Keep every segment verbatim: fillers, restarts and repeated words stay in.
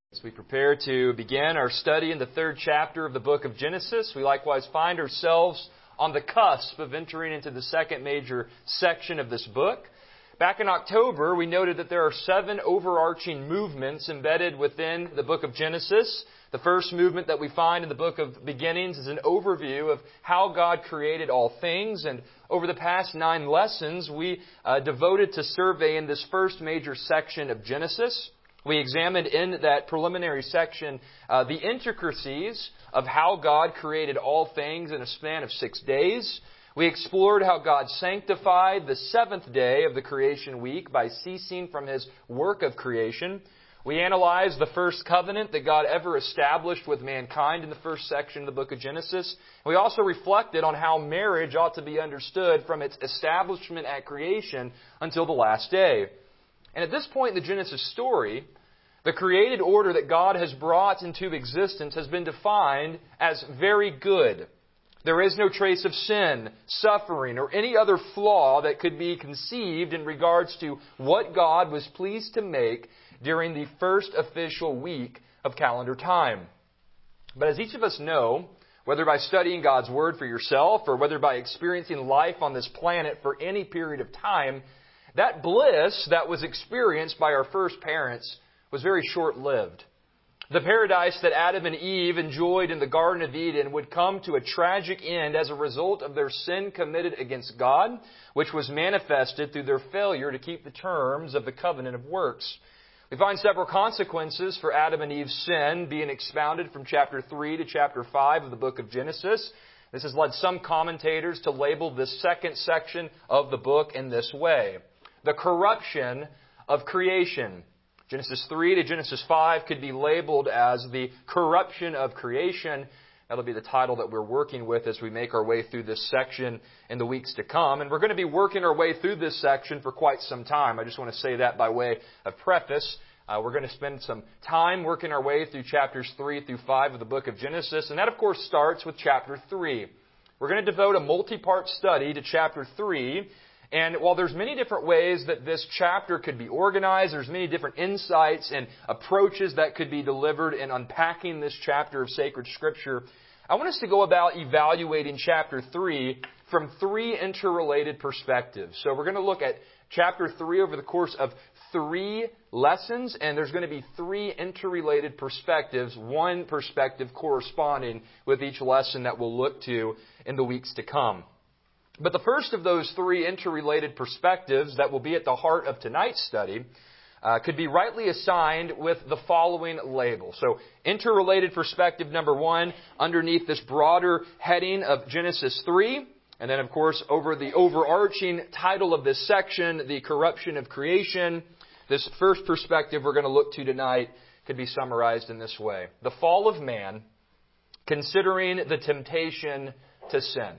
As we prepare to begin our study in the third chapter of the book of Genesis, we likewise find ourselves on the cusp of entering into the second major section of this book. Back in October, we noted that there are seven overarching movements embedded within the book of Genesis. The first movement that we find in the book of Beginnings is an overview of how God created all things. And over the past nine lessons, we uh, devoted to surveying this first major section of Genesis. We examined in that preliminary section uh, the intricacies of how God created all things in a span of six days. We explored how God sanctified the seventh day of the creation week by ceasing from His work of creation. We analyzed the first covenant that God ever established with mankind in the first section of the book of Genesis. We also reflected on how marriage ought to be understood from its establishment at creation until the last day. And at this point in the Genesis story, the created order that God has brought into existence has been defined as very good. There is no trace of sin, suffering, or any other flaw that could be conceived in regards to what God was pleased to make during the first official week of calendar time. But as each of us know, whether by studying God's Word for yourself or whether by experiencing life on this planet for any period of time, that bliss that was experienced by our first parents was very short-lived. The paradise that Adam and Eve enjoyed in the Garden of Eden would come to a tragic end as a result of their sin committed against God, which was manifested through their failure to keep the terms of the covenant of works. We find several consequences for Adam and Eve's sin being expounded from chapter three to chapter five of the book of Genesis. This has led some commentators to label this second section of the book in this way: the corruption of creation. Genesis three to Genesis five could be labeled as the corruption of creation. That'll be the title that we're working with as we make our way through this section in the weeks to come. And we're going to be working our way through this section for quite some time. I just want to say that by way of preface. Uh, we're going to spend some time working our way through chapters three through five of the book of Genesis. And that, of course, starts with chapter three. We're going to devote a multi-part study to chapter three. And while there's many different ways that this chapter could be organized, there's many different insights and approaches that could be delivered in unpacking this chapter of sacred Scripture, I want us to go about evaluating chapter three from three interrelated perspectives. So we're going to look at chapter three over the course of three lessons, and there's going to be three interrelated perspectives, one perspective corresponding with each lesson that we'll look to in the weeks to come. But the first of those three interrelated perspectives that will be at the heart of tonight's study uh, could be rightly assigned with the following label. So, interrelated perspective number one, underneath this broader heading of Genesis three. And then, of course, over the overarching title of this section, the corruption of creation. This first perspective we're going to look to tonight could be summarized in this way: the fall of man, considering the temptation to sin.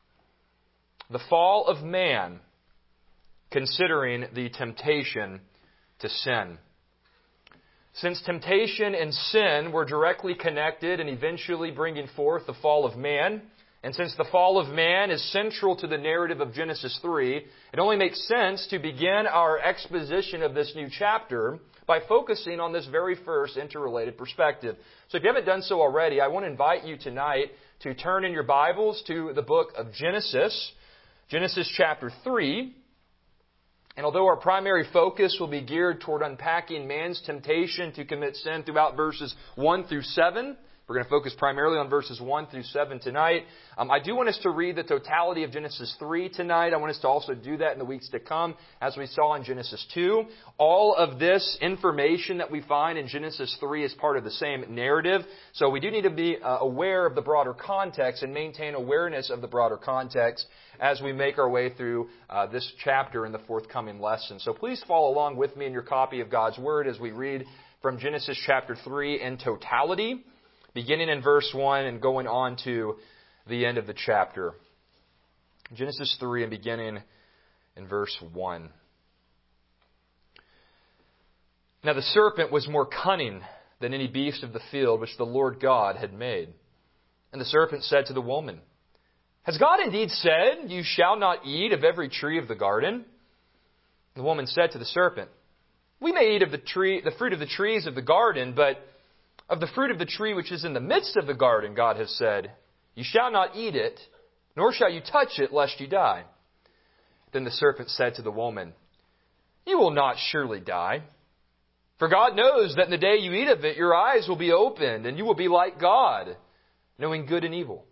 The fall of man, considering the temptation to sin. Since temptation and sin were directly connected and eventually bringing forth the fall of man, and since the fall of man is central to the narrative of Genesis three, it only makes sense to begin our exposition of this new chapter by focusing on this very first interrelated perspective. So if you haven't done so already, I want to invite you tonight to turn in your Bibles to the book of Genesis, Genesis chapter three. And although our primary focus will be geared toward unpacking man's temptation to commit sin throughout verses one through seven, we're going to focus primarily on verses one through seven tonight. Um, I do want us to read the totality of Genesis three tonight. I want us to also do that in the weeks to come, as we saw in Genesis two. All of this information that we find in Genesis three is part of the same narrative. So we do need to be uh, aware of the broader context and maintain awareness of the broader context as we make our way through uh, this chapter in the forthcoming lesson. So please follow along with me in your copy of God's Word as we read from Genesis chapter three in totality, beginning in verse one and going on to the end of the chapter. Genesis three and beginning in verse one. Now the serpent was more cunning than any beast of the field which the Lord God had made. And the serpent said to the woman, "Has God indeed said, 'You shall not eat of every tree of the garden'?" The woman said to the serpent, "We may eat of the tree, the fruit of the trees of the garden, but Of the fruit of the tree which is in the midst of the garden, God has said, you shall not eat it, nor shall you touch it, lest you die. Then the serpent said to the woman, you will not surely die. For God knows that in the day you eat of it, your eyes will be opened, and you will be like God, knowing good and evil.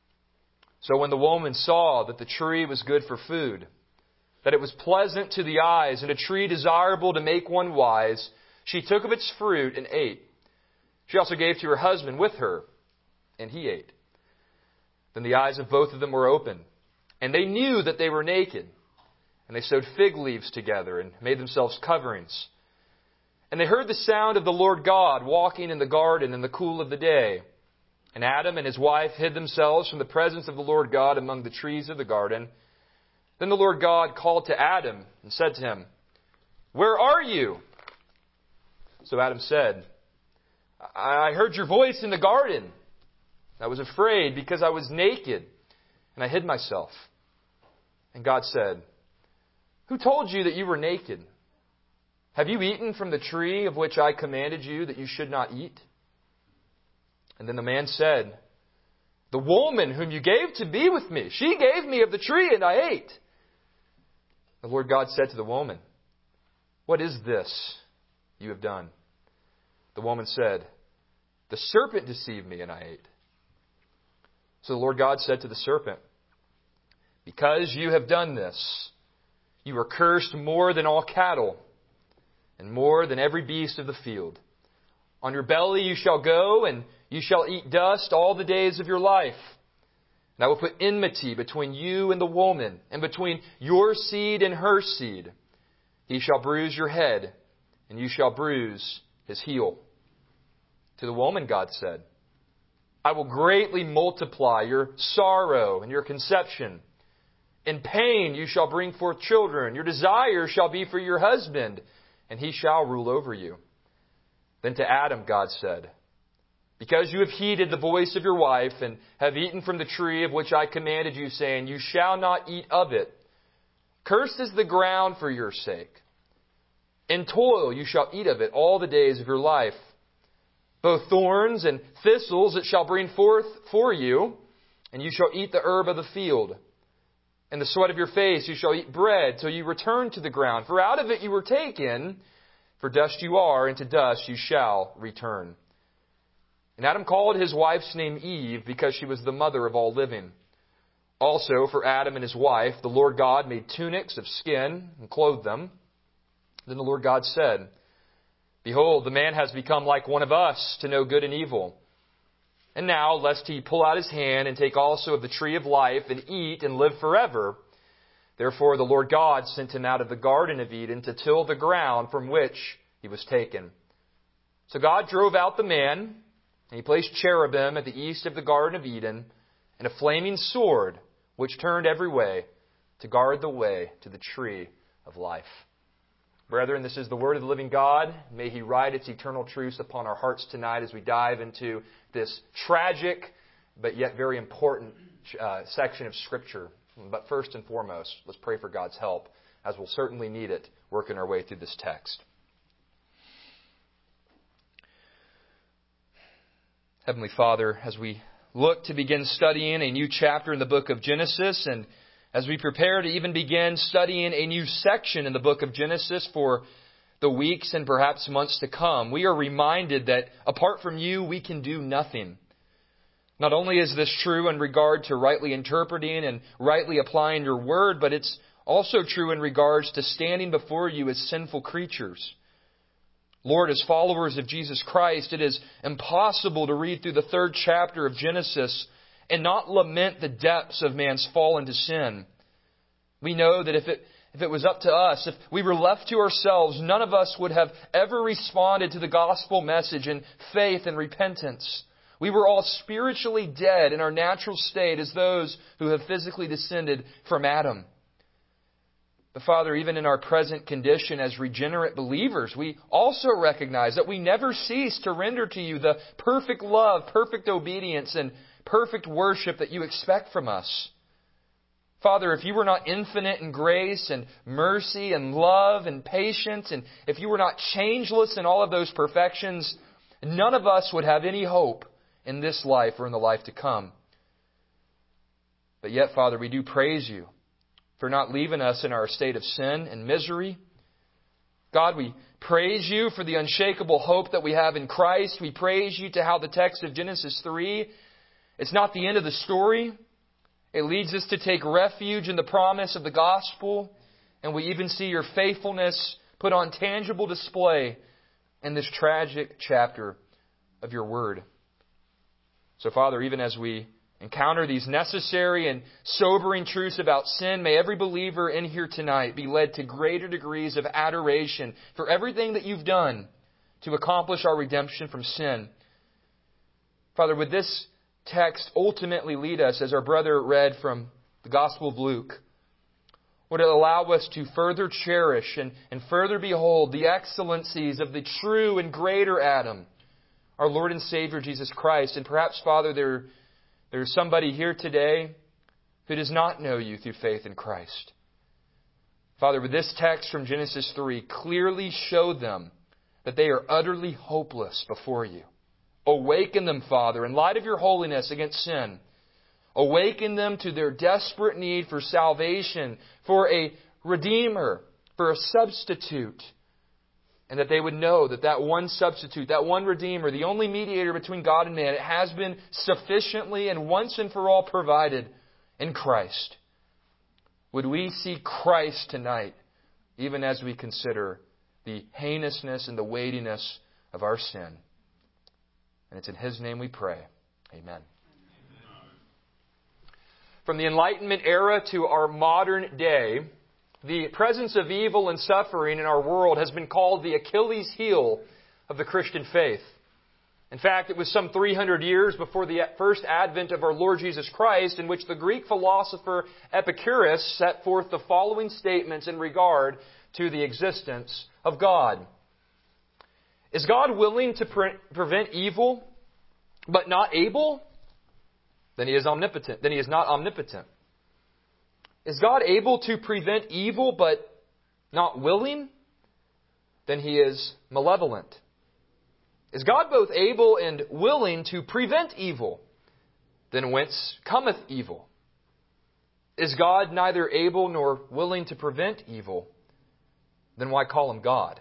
So when the woman saw that the tree was good for food, that it was pleasant to the eyes, and a tree desirable to make one wise, she took of its fruit and ate. She also gave to her husband with her, and he ate. Then the eyes of both of them were opened, and they knew that they were naked. And they sewed fig leaves together and made themselves coverings. And they heard the sound of the Lord God walking in the garden in the cool of the day. And Adam and his wife hid themselves from the presence of the Lord God among the trees of the garden. Then the Lord God called to Adam and said to him, where are you? So Adam said, I heard your voice in the garden. I was afraid because I was naked, and I hid myself. And God said, who told you that you were naked? Have you eaten from the tree of which I commanded you that you should not eat? And then the man said, the woman whom you gave to be with me, she gave me of the tree, and I ate. The Lord God said to the woman, what is this you have done? The woman said, the serpent deceived me, and I ate. So the Lord God said to the serpent, because you have done this, you are cursed more than all cattle, and more than every beast of the field. On your belly you shall go, and you shall eat dust all the days of your life. And I will put enmity between you and the woman, and between your seed and her seed. He shall bruise your head, and you shall bruise his heel. To the woman God said, I will greatly multiply your sorrow and your conception. In pain you shall bring forth children. Your desire shall be for your husband, and he shall rule over you. Then to Adam God said, because you have heeded the voice of your wife, and have eaten from the tree of which I commanded you, saying, you shall not eat of it. Cursed is the ground for your sake. In toil you shall eat of it all the days of your life. Both thorns and thistles it shall bring forth for you, and you shall eat the herb of the field. In the sweat of your face you shall eat bread till you return to the ground. For out of it you were taken, for dust you are, and to dust you shall return. And Adam called his wife's name Eve, because she was the mother of all living. Also for Adam and his wife the Lord God made tunics of skin and clothed them. Then the Lord God said, behold, the man has become like one of us to know good and evil. And now, lest he pull out his hand and take also of the tree of life and eat and live forever. Therefore the Lord God sent him out of the Garden of Eden to till the ground from which he was taken. So God drove out the man, and he placed cherubim at the east of the Garden of Eden, and a flaming sword which turned every way to guard the way to the tree of life. Brethren, this is the word of the living God. May He write its eternal truths upon our hearts tonight as we dive into this tragic but yet very important uh, section of Scripture. But first and foremost, let's pray for God's help, as we'll certainly need it working our way through this text. Heavenly Father, as we look to begin studying a new chapter in the book of Genesis, and as we prepare to even begin studying a new section in the book of Genesis for the weeks and perhaps months to come, we are reminded that apart from you, we can do nothing. Not only is this true in regard to rightly interpreting and rightly applying your word, but it's also true in regards to standing before you as sinful creatures. Lord, as followers of Jesus Christ, it is impossible to read through the third chapter of Genesis and not lament the depths of man's fall into sin. We know that if it if it was up to us, if we were left to ourselves, none of us would have ever responded to the gospel message in faith and repentance. We were all spiritually dead in our natural state as those who have physically descended from Adam. But Father, even in our present condition as regenerate believers, we also recognize that we never cease to render to you the perfect love, perfect obedience, and perfect worship that you expect from us. Father, if you were not infinite in grace and mercy and love and patience, and if you were not changeless in all of those perfections, none of us would have any hope in this life or in the life to come. But yet, Father, we do praise You for not leaving us in our state of sin and misery. God, we praise You for the unshakable hope that we have in Christ. We praise You to how the text of Genesis three, it's not the end of the story. It leads us to take refuge in the promise of the gospel. And we even see Your faithfulness put on tangible display in this tragic chapter of Your Word. So, Father, even as we encounter these necessary and sobering truths about sin, may every believer in here tonight be led to greater degrees of adoration for everything that You've done to accomplish our redemption from sin. Father, would this text ultimately lead us, as our brother read from the Gospel of Luke, would it allow us to further cherish and, and further behold the excellencies of the true and greater Adam, our Lord and Savior Jesus Christ. And perhaps, Father, there, there's somebody here today who does not know You through faith in Christ. Father, would this text from Genesis three clearly show them that they are utterly hopeless before You. Awaken them, Father, in light of Your holiness against sin. Awaken them to their desperate need for salvation, for a Redeemer, for a substitute. And that they would know that that one substitute, that one Redeemer, the only mediator between God and man, it has been sufficiently and once and for all provided in Christ. Would we see Christ tonight, even as we consider the heinousness and the weightiness of our sin? And it's in His name we pray. Amen. From the Enlightenment era to our modern day, the presence of evil and suffering in our world has been called the Achilles heel of the Christian faith. In fact, it was some three hundred years before the first advent of our Lord Jesus Christ in which the Greek philosopher Epicurus set forth the following statements in regard to the existence of God. Is God willing to pre- prevent evil, but not able? Then He is omnipotent. Then He is not omnipotent. Is God able to prevent evil, but not willing? Then He is malevolent. Is God both able and willing to prevent evil? Then whence cometh evil? Is God neither able nor willing to prevent evil? Then why call Him God?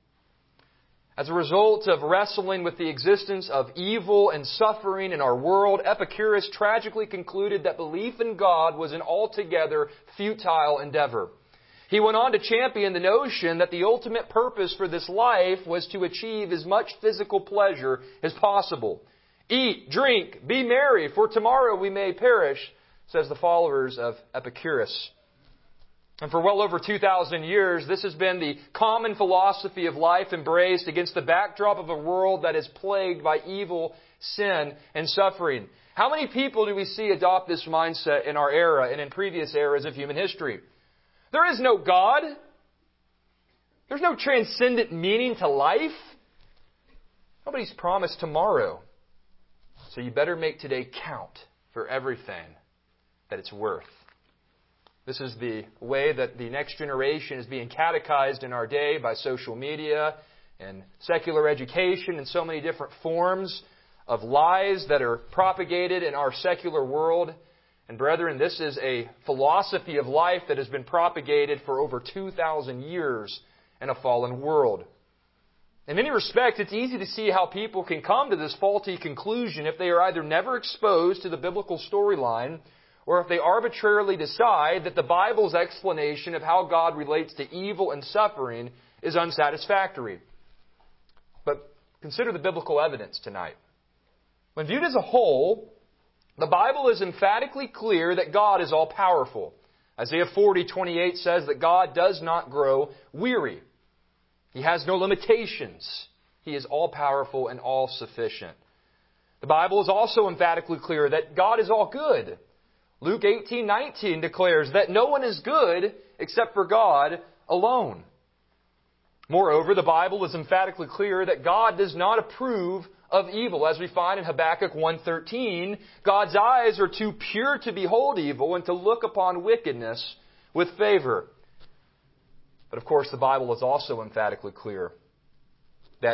As a result of wrestling with the existence of evil and suffering in our world, Epicurus tragically concluded that belief in God was an altogether futile endeavor. He went on to champion the notion that the ultimate purpose for this life was to achieve as much physical pleasure as possible. Eat, drink, be merry, for tomorrow we may perish, says the followers of Epicurus. And for well over two thousand years, this has been the common philosophy of life embraced against the backdrop of a world that is plagued by evil, sin, and suffering. How many people do we see adopt this mindset in our era and in previous eras of human history? There is no God. There's no transcendent meaning to life. Nobody's promised tomorrow. So you better make today count for everything that it's worth. This is the way that the next generation is being catechized in our day by social media and secular education and so many different forms of lies that are propagated in our secular world. And brethren, this is a philosophy of life that has been propagated for over two thousand years in a fallen world. In many respects, it's easy to see how people can come to this faulty conclusion if they are either never exposed to the biblical storyline, or if they arbitrarily decide that the Bible's explanation of how God relates to evil and suffering is unsatisfactory. But consider the biblical evidence tonight. When viewed as a whole, the Bible is emphatically clear that God is all-powerful. Isaiah forty twenty-eight says that God does not grow weary. He has no limitations. He is all-powerful and all-sufficient. The Bible is also emphatically clear that God is all good. Luke eighteen nineteen declares that no one is good except for God alone. Moreover, the Bible is emphatically clear that God does not approve of evil. As we find in Habakkuk one thirteen, God's eyes are too pure to behold evil and to look upon wickedness with favor. But of course, the Bible is also emphatically clear that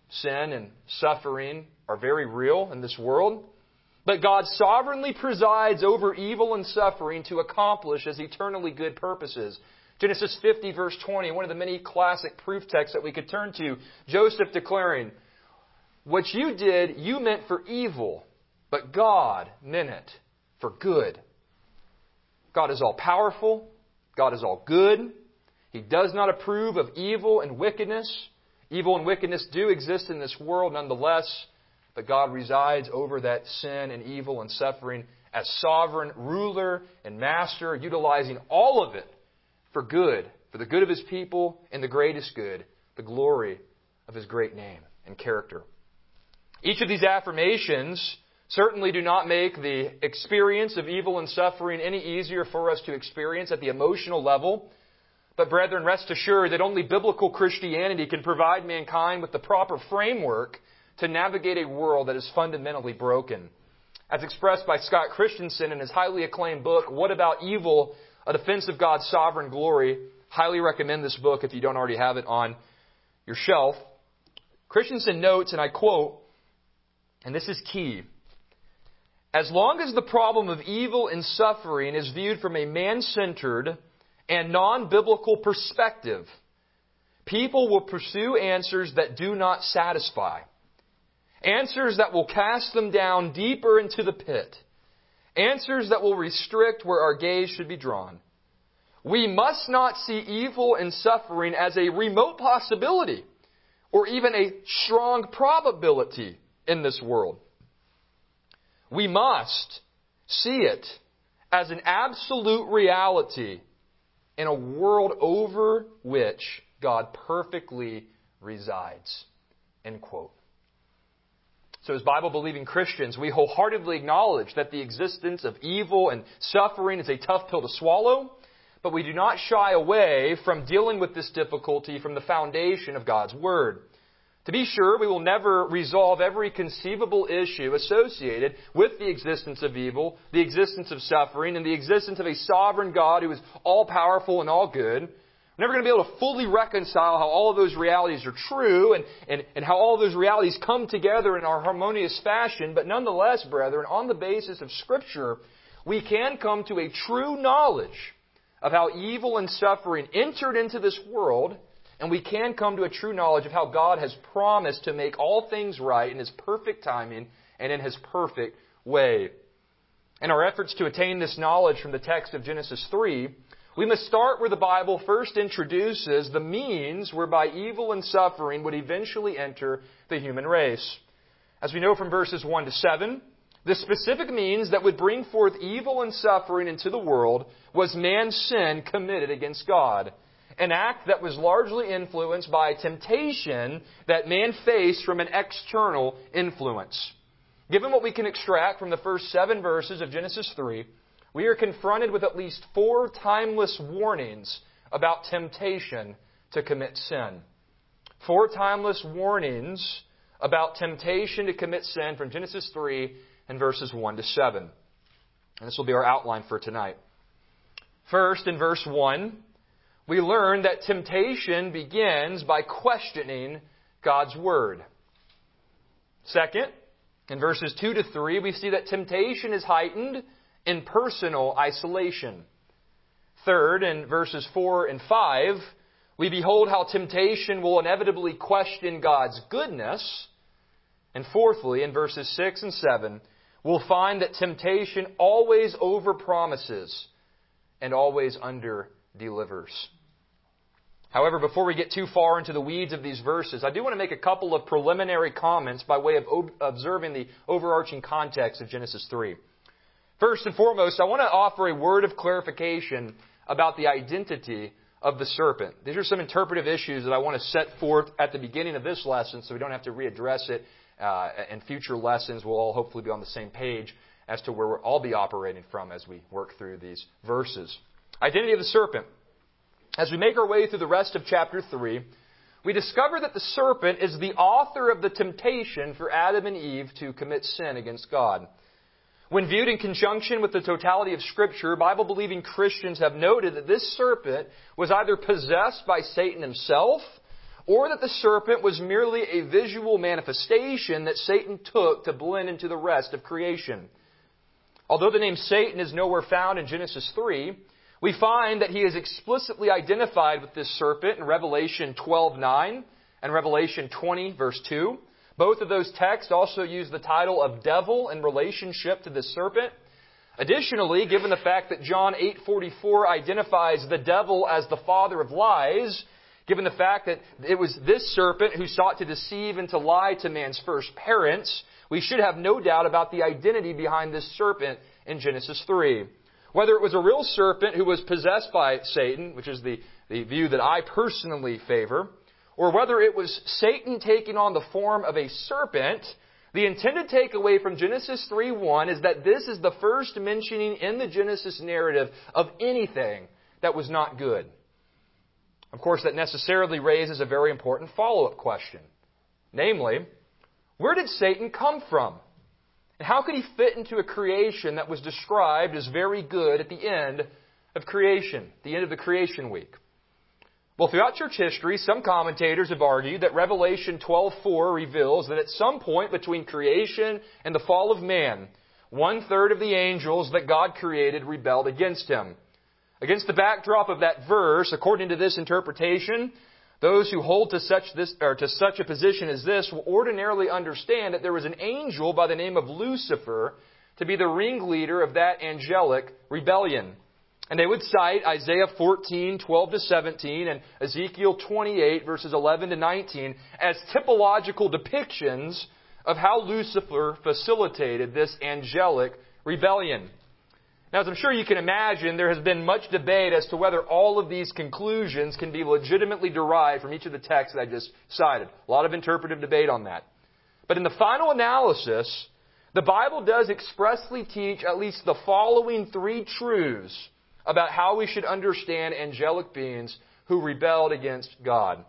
sin and suffering are very real in this world. But God sovereignly presides over evil and suffering to accomplish His eternally good purposes. Genesis fifty, verse twenty, one of the many classic proof texts that we could turn to. Joseph declaring, "What you did, you meant for evil, but God meant it for good." God is all powerful. God is all good. He does not approve of evil and wickedness. Evil and wickedness do exist in this world nonetheless, but God resides over that sin and evil and suffering as sovereign ruler and master, utilizing all of it for good, for the good of His people and the greatest good, the glory of His great name and character. Each of these affirmations certainly do not make the experience of evil and suffering any easier for us to experience at the emotional level. But brethren, rest assured that only biblical Christianity can provide mankind with the proper framework to navigate a world that is fundamentally broken. As expressed by Scott Christensen in his highly acclaimed book, What About Evil? A Defense of God's Sovereign Glory. Highly recommend this book if you don't already have it on your shelf. Christensen notes, and I quote, and this is key, "As long as the problem of evil and suffering is viewed from a man-centered and non-biblical perspective, people will pursue answers that do not satisfy. Answers that will cast them down deeper into the pit. Answers that will restrict where our gaze should be drawn. We must not see evil and suffering as a remote possibility or even a strong probability in this world. We must see it as an absolute reality in a world over which God perfectly resides." End quote. So as Bible-believing Christians, we wholeheartedly acknowledge that the existence of evil and suffering is a tough pill to swallow, but we do not shy away from dealing with this difficulty from the foundation of God's Word. To be sure, we will never resolve every conceivable issue associated with the existence of evil, the existence of suffering, and the existence of a sovereign God who is all-powerful and all good. We're never going to be able to fully reconcile how all of those realities are true and, and, and how all of those realities come together in our harmonious fashion. But nonetheless, brethren, on the basis of Scripture, we can come to a true knowledge of how evil and suffering entered into this world, and we can come to a true knowledge of how God has promised to make all things right in His perfect timing and in His perfect way. In our efforts to attain this knowledge from the text of Genesis three, we must start where the Bible first introduces the means whereby evil and suffering would eventually enter the human race. As we know from verses one to seven, the specific means that would bring forth evil and suffering into the world was man's sin committed against God. An act that was largely influenced by temptation that man faced from an external influence. Given what we can extract from the first seven verses of Genesis three, we are confronted with at least four timeless warnings about temptation to commit sin. Four timeless warnings about temptation to commit sin from Genesis three and verses one to seven. And this will be our outline for tonight. First, in verse one, we learn that temptation begins by questioning God's Word. Second, in verses two to three, we see that temptation is heightened in personal isolation. Third, in verses four and five, we behold how temptation will inevitably question God's goodness. And fourthly, in verses six and seven, we'll find that temptation always overpromises and always under-delivers. However, before we get too far into the weeds of these verses, I do want to make a couple of preliminary comments by way of observing the overarching context of Genesis three. First and foremost, I want to offer a word of clarification about the identity of the serpent. These are some interpretive issues that I want to set forth at the beginning of this lesson so we don't have to readdress it uh, in future lessons. We'll all hopefully be on the same page as to where we'll all be operating from as we work through these verses. Identity of the serpent. As we make our way through the rest of chapter three, we discover that the serpent is the author of the temptation for Adam and Eve to commit sin against God. When viewed in conjunction with the totality of Scripture, Bible-believing Christians have noted that this serpent was either possessed by Satan himself or that the serpent was merely a visual manifestation that Satan took to blend into the rest of creation. Although the name Satan is nowhere found in Genesis three, we find that he is explicitly identified with this serpent in Revelation twelve nine and Revelation twenty, verse two. Both of those texts also use the title of devil in relationship to this serpent. Additionally, given the fact that John eight forty-four identifies the devil as the father of lies, given the fact that it was this serpent who sought to deceive and to lie to man's first parents, we should have no doubt about the identity behind this serpent in Genesis three. Whether it was a real serpent who was possessed by Satan, which is the, the view that I personally favor, or whether it was Satan taking on the form of a serpent, the intended takeaway from Genesis three one is that this is the first mentioning in the Genesis narrative of anything that was not good. Of course, that necessarily raises a very important follow-up question. Namely, where did Satan come from? And how could he fit into a creation that was described as very good at the end of creation, the end of the creation week? Well, throughout church history, some commentators have argued that Revelation twelve four reveals that at some point between creation and the fall of man, one-third of the angels that God created rebelled against Him. Against the backdrop of that verse, according to this interpretation, those who hold to such this or to such a position as this will ordinarily understand that there was an angel by the name of Lucifer to be the ringleader of that angelic rebellion. And they would cite Isaiah fourteen, twelve to seventeen and Ezekiel twenty-eight, verses eleven to nineteen as typological depictions of how Lucifer facilitated this angelic rebellion. Now, as I'm sure you can imagine, there has been much debate as to whether all of these conclusions can be legitimately derived from each of the texts that I just cited. A lot of interpretive debate on that. But in the final analysis, the Bible does expressly teach at least the following three truths about how we should understand angelic beings who rebelled against God.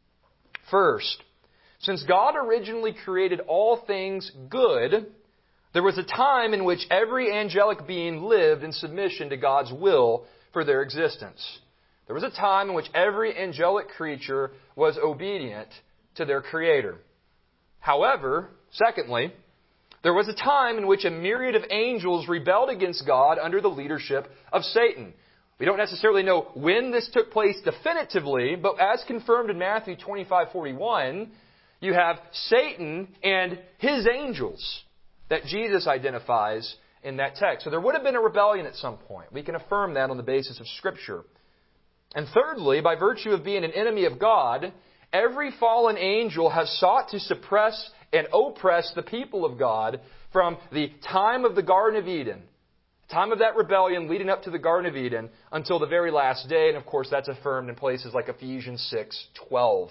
First, since God originally created all things good, there was a time in which every angelic being lived in submission to God's will for their existence. There was a time in which every angelic creature was obedient to their Creator. However, secondly, there was a time in which a myriad of angels rebelled against God under the leadership of Satan. We don't necessarily know when this took place definitively, but as confirmed in Matthew twenty-five forty-one, you have Satan and his angels that Jesus identifies in that text. So there would have been a rebellion at some point. We can affirm that on the basis of Scripture. And thirdly, by virtue of being an enemy of God, every fallen angel has sought to suppress and oppress the people of God from the time of the Garden of Eden, time of that rebellion leading up to the Garden of Eden, until the very last day. And of course, that's affirmed in places like Ephesians six twelve.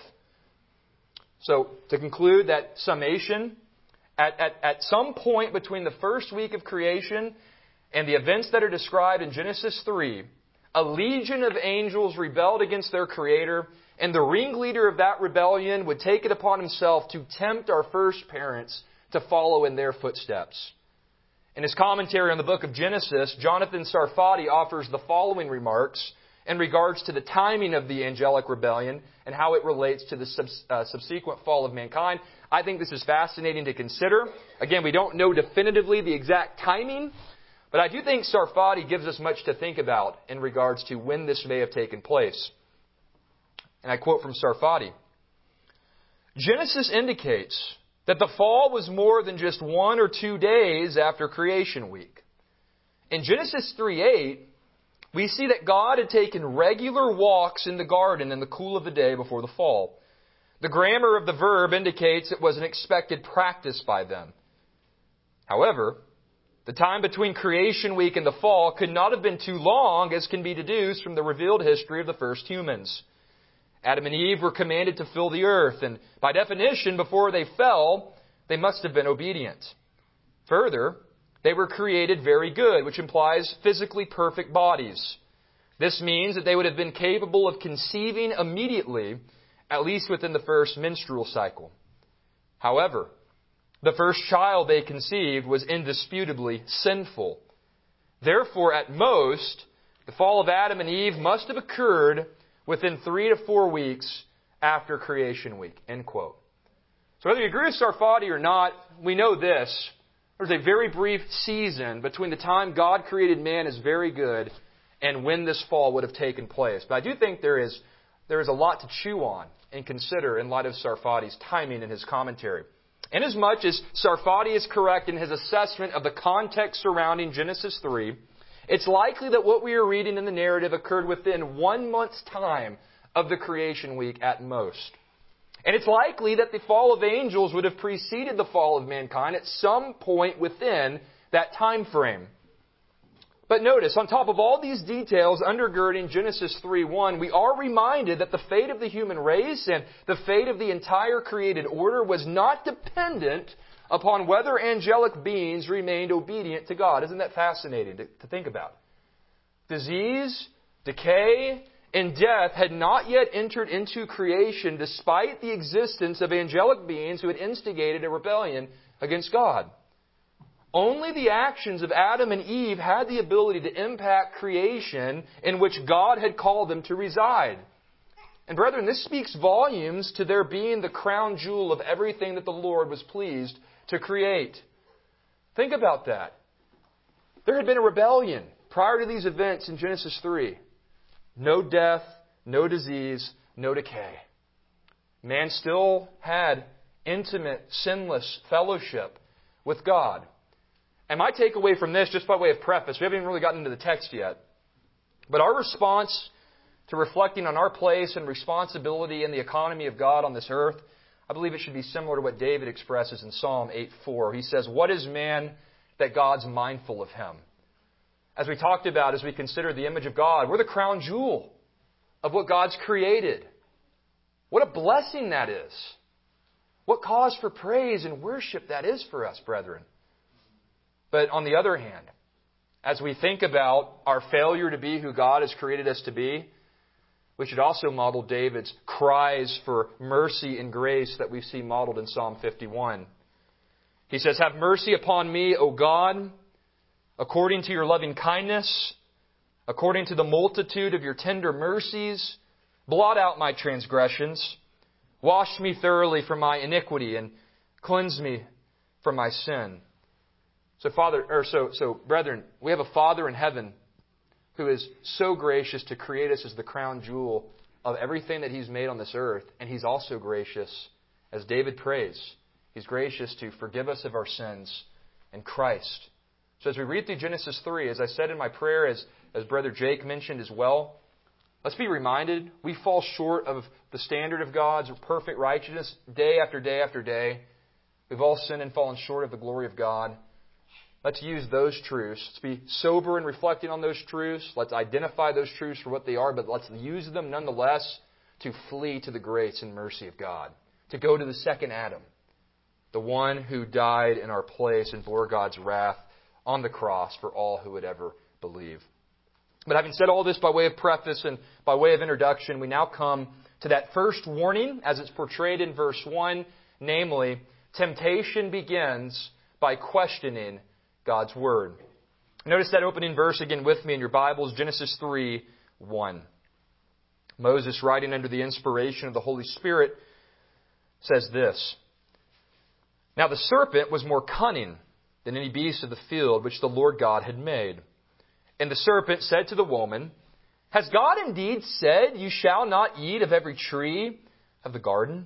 So, to conclude that summation, At, at, at some point between the first week of creation and the events that are described in Genesis three, a legion of angels rebelled against their Creator, and the ringleader of that rebellion would take it upon himself to tempt our first parents to follow in their footsteps. In his commentary on the book of Genesis, Jonathan Sarfati offers the following remarks in regards to the timing of the angelic rebellion and how it relates to the subs, uh, subsequent fall of mankind. I think this is fascinating to consider. Again, we don't know definitively the exact timing, but I do think Sarfati gives us much to think about in regards to when this may have taken place. And I quote from Sarfati, "Genesis indicates that the fall was more than just one or two days after creation week. In Genesis three eight, we see that God had taken regular walks in the garden in the cool of the day before the fall. The grammar of the verb indicates it was an expected practice by them. However, the time between creation week and the fall could not have been too long, as can be deduced from the revealed history of the first humans. Adam and Eve were commanded to fill the earth, and by definition, before they fell, they must have been obedient. Further, they were created very good, which implies physically perfect bodies. This means that they would have been capable of conceiving immediately, at least within the first menstrual cycle. However, the first child they conceived was indisputably sinful. Therefore, at most, the fall of Adam and Eve must have occurred within three to four weeks after creation week, end quote. So whether you agree with Sarfati or not, we know this. There's a very brief season between the time God created man as very good and when this fall would have taken place. But I do think there is, there is a lot to chew on and consider in light of Sarfati's timing in his commentary. Inasmuch as Sarfati is correct in his assessment of the context surrounding Genesis three, it's likely that what we are reading in the narrative occurred within one month's time of the creation week at most. And it's likely that the fall of angels would have preceded the fall of mankind at some point within that time frame. But notice, on top of all these details undergirding Genesis three one, we are reminded that the fate of the human race and the fate of the entire created order was not dependent upon whether angelic beings remained obedient to God. Isn't that fascinating to, to think about? Disease, decay, and death had not yet entered into creation despite the existence of angelic beings who had instigated a rebellion against God. Only the actions of Adam and Eve had the ability to impact creation in which God had called them to reside. And brethren, this speaks volumes to their being the crown jewel of everything that the Lord was pleased to create. Think about that. There had been a rebellion prior to these events in Genesis three. No death, no disease, no decay. Man still had intimate, sinless fellowship with God. And my takeaway from this, just by way of preface, we haven't even really gotten into the text yet, but our response to reflecting on our place and responsibility in the economy of God on this earth, I believe it should be similar to what David expresses in Psalm eight four. He says, "What is man that God's mindful of him?" As we talked about, as we consider the image of God, we're the crown jewel of what God's created. What a blessing that is. What cause for praise and worship that is for us, brethren. But on the other hand, as we think about our failure to be who God has created us to be, we should also model David's cries for mercy and grace that we see modeled in Psalm fifty-one. He says, "Have mercy upon me, O God, according to your loving kindness, according to the multitude of your tender mercies, blot out my transgressions. Wash me thoroughly from my iniquity and cleanse me from my sin." So, Father, or so, so, brethren, we have a Father in heaven who is so gracious to create us as the crown jewel of everything that He's made on this earth. And He's also gracious, as David prays, He's gracious to forgive us of our sins in Christ. So as we read through Genesis three, as I said in my prayer, as, as Brother Jake mentioned as well, let's be reminded we fall short of the standard of God's perfect righteousness day after day after day. We've all sinned and fallen short of the glory of God. Let's use those truths. Let's be sober in reflecting on those truths. Let's identify those truths for what they are, but let's use them nonetheless to flee to the grace and mercy of God. To go to the second Adam, the one who died in our place and bore God's wrath on the cross for all who would ever believe. But having said all this by way of preface and by way of introduction, we now come to that first warning as it's portrayed in verse one, namely, temptation begins by questioning God's Word. Notice that opening verse again with me in your Bibles, Genesis three one. Moses, writing under the inspiration of the Holy Spirit, says this, "Now the serpent was more cunning than any beast of the field which the Lord God had made. And the serpent said to the woman, 'Has God indeed said, you shall not eat of every tree of the garden?'"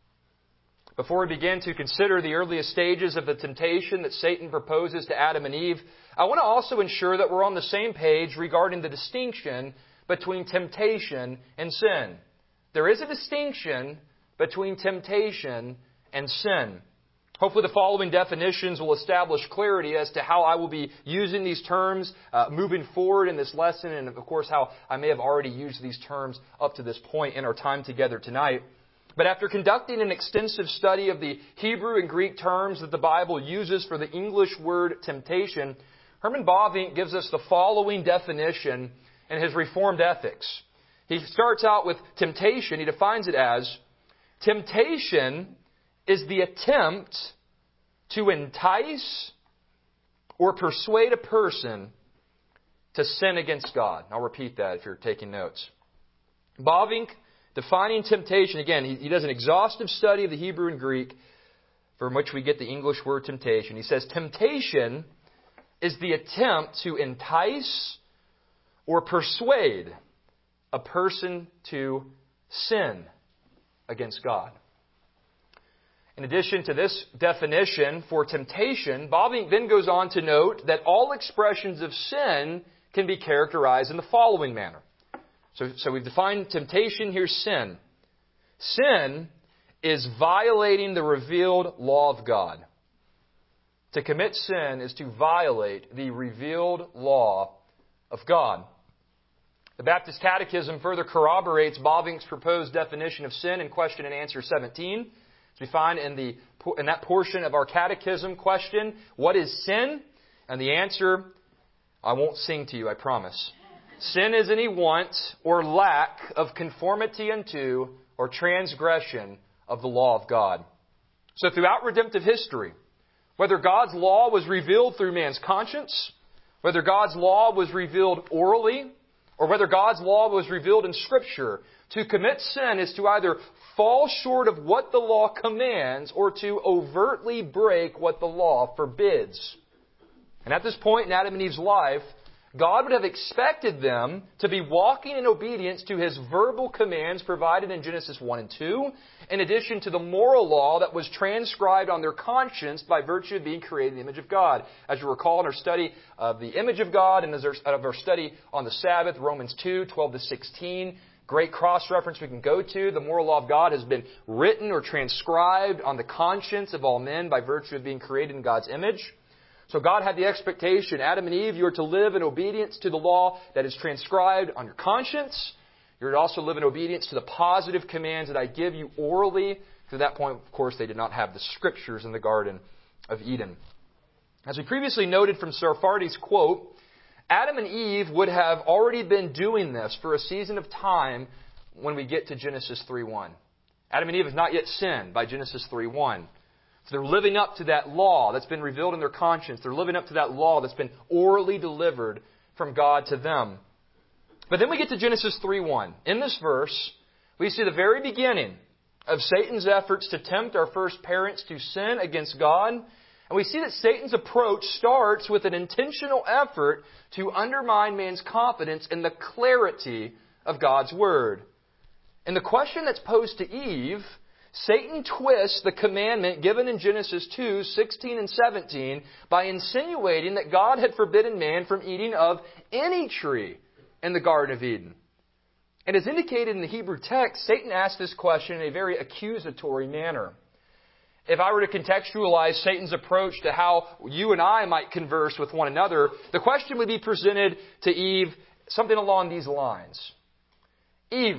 Before we begin to consider the earliest stages of the temptation that Satan proposes to Adam and Eve, I want to also ensure that we're on the same page regarding the distinction between temptation and sin. There is a distinction between temptation and sin. Hopefully the following definitions will establish clarity as to how I will be using these terms uh, moving forward in this lesson, and of course how I may have already used these terms up to this point in our time together tonight. But after conducting an extensive study of the Hebrew and Greek terms that the Bible uses for the English word temptation, Herman Bavinck gives us the following definition in his Reformed Ethics. He starts out with temptation. He defines it as, temptation is the attempt to entice or persuade a person to sin against God. I'll repeat that if you're taking notes. Bavinck defining temptation, again, he, he does an exhaustive study of the Hebrew and Greek from which we get the English word temptation. He says, temptation is the attempt to entice or persuade a person to sin against God. In addition to this definition for temptation, Bobby then goes on to note that all expressions of sin can be characterized in the following manner. So, so we've defined temptation, here's sin. Sin is violating the revealed law of God. To commit sin is to violate the revealed law of God. The Baptist Catechism further corroborates Bobbink's proposed definition of sin in question and answer seventeen. As we find in, the, in that portion of our catechism question, what is sin? And the answer, I won't sing to you, I promise. Sin is any want or lack of conformity unto or transgression of the law of God. So throughout redemptive history, whether God's law was revealed through man's conscience, whether God's law was revealed orally, or whether God's law was revealed in Scripture, to commit sin is to either fall short of what the law commands or to overtly break what the law forbids. And at this point in Adam and Eve's life, God would have expected them to be walking in obedience to His verbal commands provided in Genesis one and two, in addition to the moral law that was transcribed on their conscience by virtue of being created in the image of God. As you recall in our study of the image of God and as our, of our study on the Sabbath, Romans two, twelve to sixteen, great cross-reference we can go to. The moral law of God has been written or transcribed on the conscience of all men by virtue of being created in God's image. So God had the expectation, Adam and Eve, you are to live in obedience to the law that is transcribed on your conscience. You're to also live in obedience to the positive commands that I give you orally. To that point, of course, they did not have the Scriptures in the Garden of Eden. As we previously noted from Sarfardi's quote, Adam and Eve would have already been doing this for a season of time when we get to Genesis three one. Adam and Eve have not yet sinned by Genesis three one. So they're living up to that law that's been revealed in their conscience. They're living up to that law that's been orally delivered from God to them. But then we get to Genesis three one. In this verse, we see the very beginning of Satan's efforts to tempt our first parents to sin against God. And we see that Satan's approach starts with an intentional effort to undermine man's confidence in the clarity of God's Word. In the question that's posed to Eve, Satan twists the commandment given in Genesis two, sixteen and seventeen by insinuating that God had forbidden man from eating of any tree in the Garden of Eden. And as indicated in the Hebrew text, Satan asked this question in a very accusatory manner. If I were to contextualize Satan's approach to how you and I might converse with one another, the question would be presented to Eve something along these lines. Eve,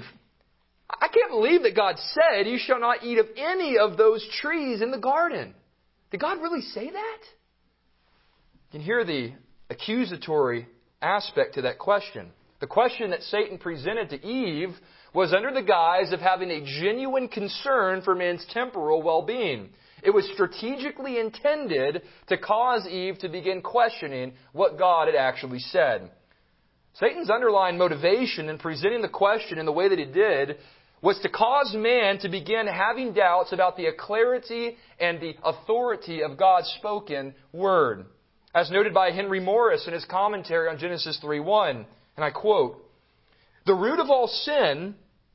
I can't believe that God said you shall not eat of any of those trees in the garden. Did God really say that? You can hear the accusatory aspect to that question. The question that Satan presented to Eve was under the guise of having a genuine concern for man's temporal well-being. It was strategically intended to cause Eve to begin questioning what God had actually said. Satan's underlying motivation in presenting the question in the way that he did was to cause man to begin having doubts about the clarity and the authority of God's spoken Word. As noted by Henry Morris in his commentary on Genesis three one, and I quote, "The root of all sin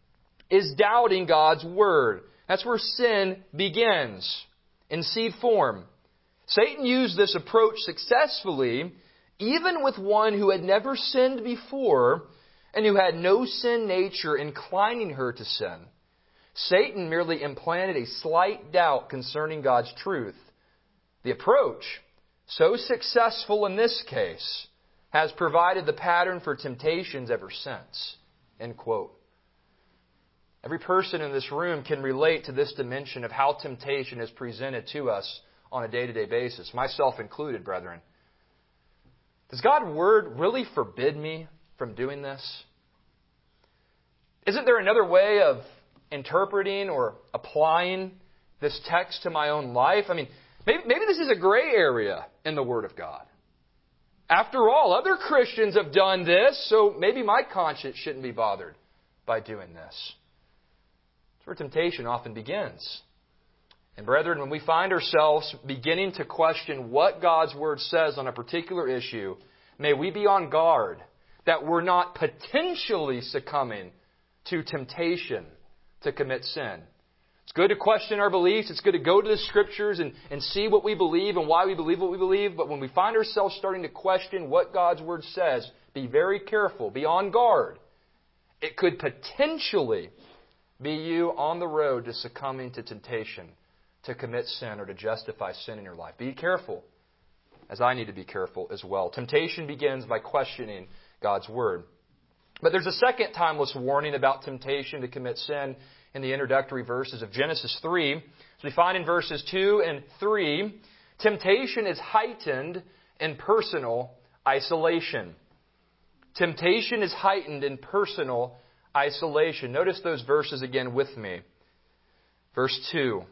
is doubting God's Word." That's where sin begins, in seed form. Satan used this approach successfully, even with one who had never sinned before and who had no sin nature inclining her to sin. Satan merely implanted a slight doubt concerning God's truth. The approach, so successful in this case, has provided the pattern for temptations ever since. End quote. Every person in this room can relate to this dimension of how temptation is presented to us on a day-to-day basis, myself included, brethren. Does God's Word really forbid me from doing this? Isn't there another way of interpreting or applying this text to my own life? I mean, maybe, maybe this is a gray area in the Word of God. After all, other Christians have done this, so maybe my conscience shouldn't be bothered by doing this. That's where temptation often begins. And brethren, when we find ourselves beginning to question what God's Word says on a particular issue, may we be on guard that we're not potentially succumbing to temptation to commit sin. It's good to question our beliefs. It's good to go to the Scriptures and, and see what we believe and why we believe what we believe. But when we find ourselves starting to question what God's Word says, be very careful. Be on guard. It could potentially be you on the road to succumbing to temptation to commit sin or to justify sin in your life. Be careful, as I need to be careful as well. Temptation begins by questioning God's Word. But there's a second timeless warning about temptation to commit sin in the introductory verses of Genesis three. As we find in verses two and three, temptation is heightened in personal isolation. Temptation is heightened in personal isolation. Notice those verses again with me. Verse two.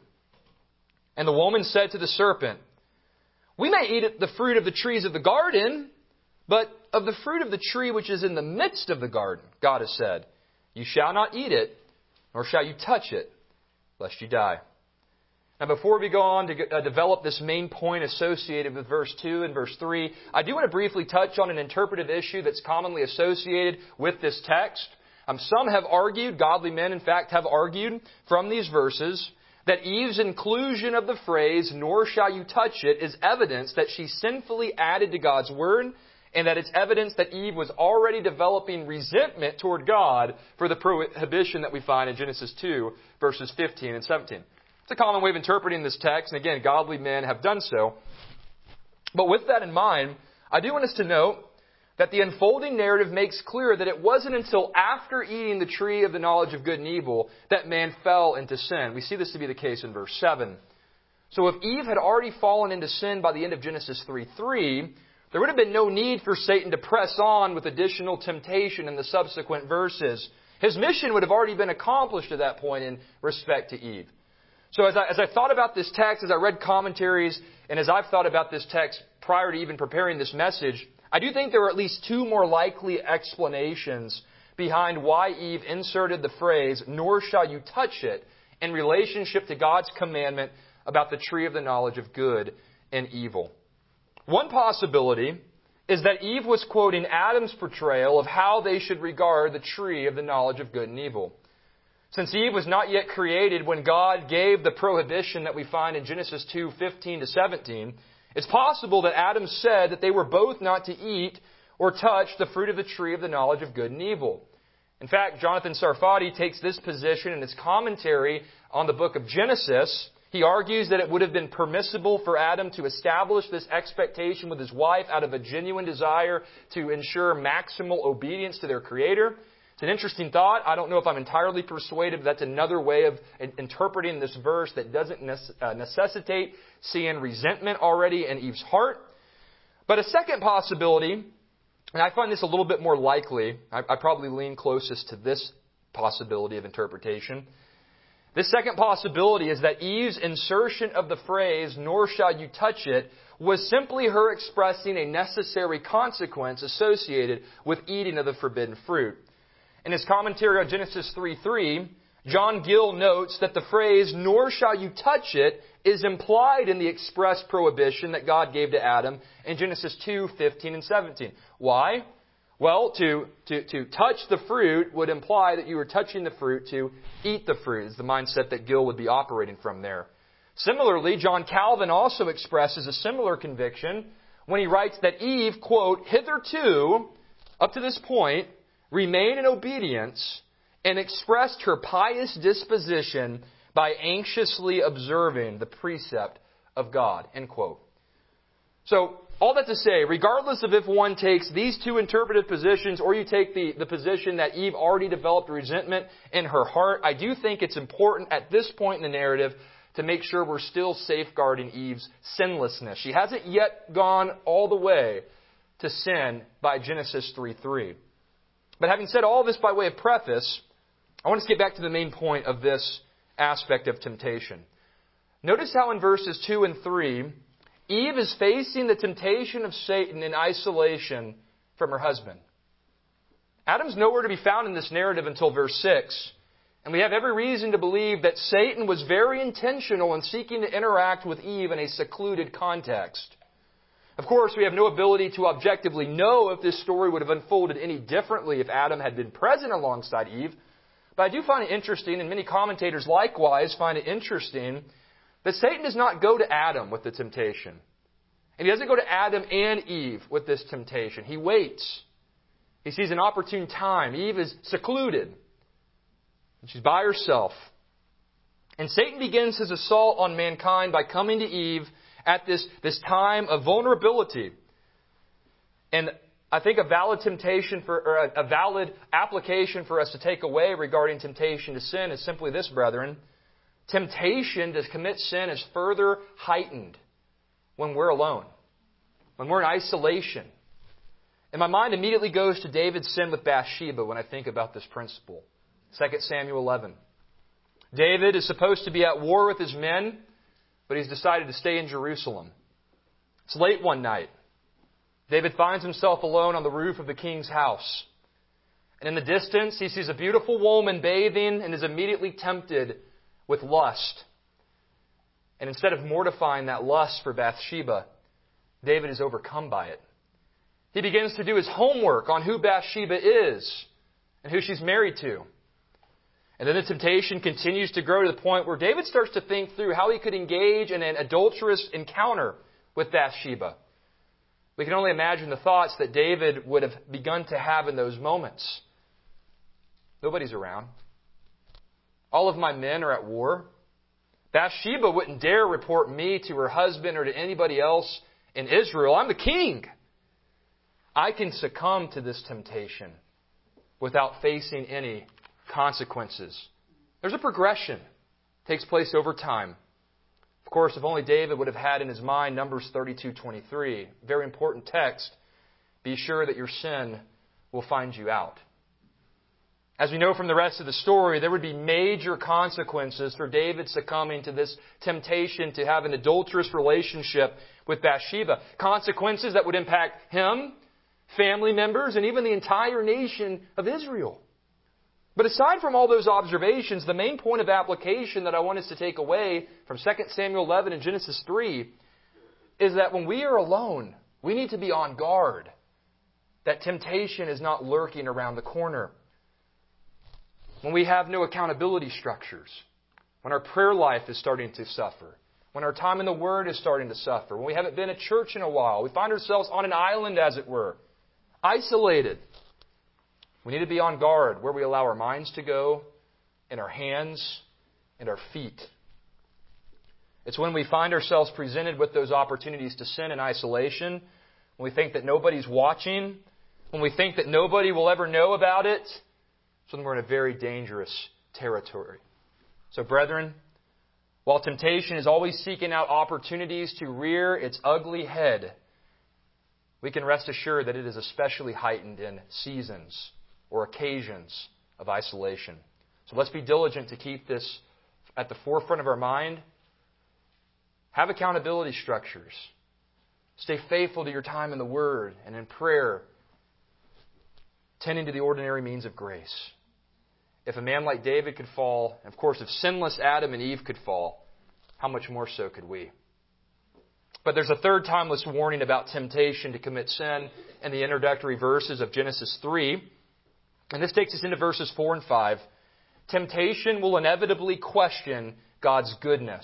And the woman said to the serpent, "We may eat the fruit of the trees of the garden, but of the fruit of the tree which is in the midst of the garden, God has said, you shall not eat it, nor shall you touch it, lest you die." Now, before we go on to uh, develop this main point associated with verse two and verse three, I do want to briefly touch on an interpretive issue that's commonly associated with this text. Um, some have argued, godly men in fact have argued from these verses, that Eve's inclusion of the phrase, "nor shall you touch it," is evidence that she sinfully added to God's Word, and that it's evidence that Eve was already developing resentment toward God for the prohibition that we find in Genesis two, verses fifteen and seventeen. It's a common way of interpreting this text, and again, godly men have done so. But with that in mind, I do want us to note that the unfolding narrative makes clear that it wasn't until after eating the tree of the knowledge of good and evil that man fell into sin. We see this to be the case in verse seven. So if Eve had already fallen into sin by the end of Genesis three three, there would have been no need for Satan to press on with additional temptation in the subsequent verses. His mission would have already been accomplished at that point in respect to Eve. So as I, as I thought about this text, as I read commentaries, and as I've thought about this text prior to even preparing this message, I do think there are at least two more likely explanations behind why Eve inserted the phrase, "nor shall you touch it," in relationship to God's commandment about the tree of the knowledge of good and evil. One possibility is that Eve was quoting Adam's portrayal of how they should regard the tree of the knowledge of good and evil. Since Eve was not yet created when God gave the prohibition that we find in Genesis two fifteen to seventeen, it's possible that Adam said that they were both not to eat or touch the fruit of the tree of the knowledge of good and evil. In fact, Jonathan Sarfati takes this position in his commentary on the book of Genesis. He argues that it would have been permissible for Adam to establish this expectation with his wife out of a genuine desire to ensure maximal obedience to their Creator. It's an interesting thought. I don't know if I'm entirely persuaded that's another way of interpreting this verse that doesn't necessitate seeing resentment already in Eve's heart. But a second possibility, and I find this a little bit more likely, I, I probably lean closest to this possibility of interpretation. This second possibility is that Eve's insertion of the phrase, "nor shall you touch it," was simply her expressing a necessary consequence associated with eating of the forbidden fruit. In his commentary on Genesis three three, John Gill notes that the phrase, "nor shall you touch it," is implied in the express prohibition that God gave to Adam in Genesis two fifteen and seventeen. Why? Well, to, to, to touch the fruit would imply that you were touching the fruit to eat the fruit, is the mindset that Gill would be operating from there. Similarly, John Calvin also expresses a similar conviction when he writes that Eve, quote, "hitherto, up to this point, remained in obedience and expressed her pious disposition by anxiously observing the precept of God," end quote. So, all that to say, regardless of if one takes these two interpretive positions or you take the, the position that Eve already developed resentment in her heart, I do think it's important at this point in the narrative to make sure we're still safeguarding Eve's sinlessness. She hasn't yet gone all the way to sin by Genesis three three. But having said all this by way of preface, I want us to get back to the main point of this aspect of temptation. Notice how in verses two and three, Eve is facing the temptation of Satan in isolation from her husband. Adam's nowhere to be found in this narrative until verse six. And we have every reason to believe that Satan was very intentional in seeking to interact with Eve in a secluded context. Of course, we have no ability to objectively know if this story would have unfolded any differently if Adam had been present alongside Eve. But I do find it interesting, and many commentators likewise find it interesting, that Satan does not go to Adam with the temptation. And he doesn't go to Adam and Eve with this temptation. He waits. He sees an opportune time. Eve is secluded. And she's by herself. And Satan begins his assault on mankind by coming to Eve at this, this time of vulnerability. And I think a valid temptation for, or a, a valid application for us to take away regarding temptation to sin is simply this, brethren. Temptation to commit sin is further heightened when we're alone, when we're in isolation. And my mind immediately goes to David's sin with Bathsheba when I think about this principle. Second Samuel eleven. David is supposed to be at war with his men, but he's decided to stay in Jerusalem. It's late one night. David finds himself alone on the roof of the king's house. And in the distance, he sees a beautiful woman bathing and is immediately tempted with lust. And instead of mortifying that lust for Bathsheba, David is overcome by it. He begins to do his homework on who Bathsheba is and who she's married to. And then the temptation continues to grow to the point where David starts to think through how he could engage in an adulterous encounter with Bathsheba. We can only imagine the thoughts that David would have begun to have in those moments. Nobody's around. All of my men are at war. Bathsheba wouldn't dare report me to her husband or to anybody else in Israel. I'm the king. I can succumb to this temptation without facing any consequences. There's a progression. It takes place over time. Of course, if only David would have had in his mind Numbers thirty-two twenty-three, very important text, be sure that your sin will find you out. As we know from the rest of the story, there would be major consequences for David succumbing to this temptation to have an adulterous relationship with Bathsheba. Consequences that would impact him, family members, and even the entire nation of Israel. But aside from all those observations, the main point of application that I want us to take away from Second Samuel eleven and Genesis three is that when we are alone, we need to be on guard. That temptation is not lurking around the corner. When we have no accountability structures, when our prayer life is starting to suffer, when our time in the Word is starting to suffer, when we haven't been at church in a while, we find ourselves on an island, as it were, isolated. We need to be on guard where we allow our minds to go, and our hands, and our feet. It's when we find ourselves presented with those opportunities to sin in isolation, when we think that nobody's watching, when we think that nobody will ever know about it, so then we're in a very dangerous territory. So, brethren, while temptation is always seeking out opportunities to rear its ugly head, we can rest assured that it is especially heightened in seasons or occasions of isolation. So let's be diligent to keep this at the forefront of our mind. Have accountability structures. Stay faithful to your time in the Word and in prayer, tending to the ordinary means of grace. If a man like David could fall, and of course if sinless Adam and Eve could fall, how much more so could we? But there's a third timeless warning about temptation to commit sin in the introductory verses of Genesis three. And this takes us into verses four and five. Temptation will inevitably question God's goodness.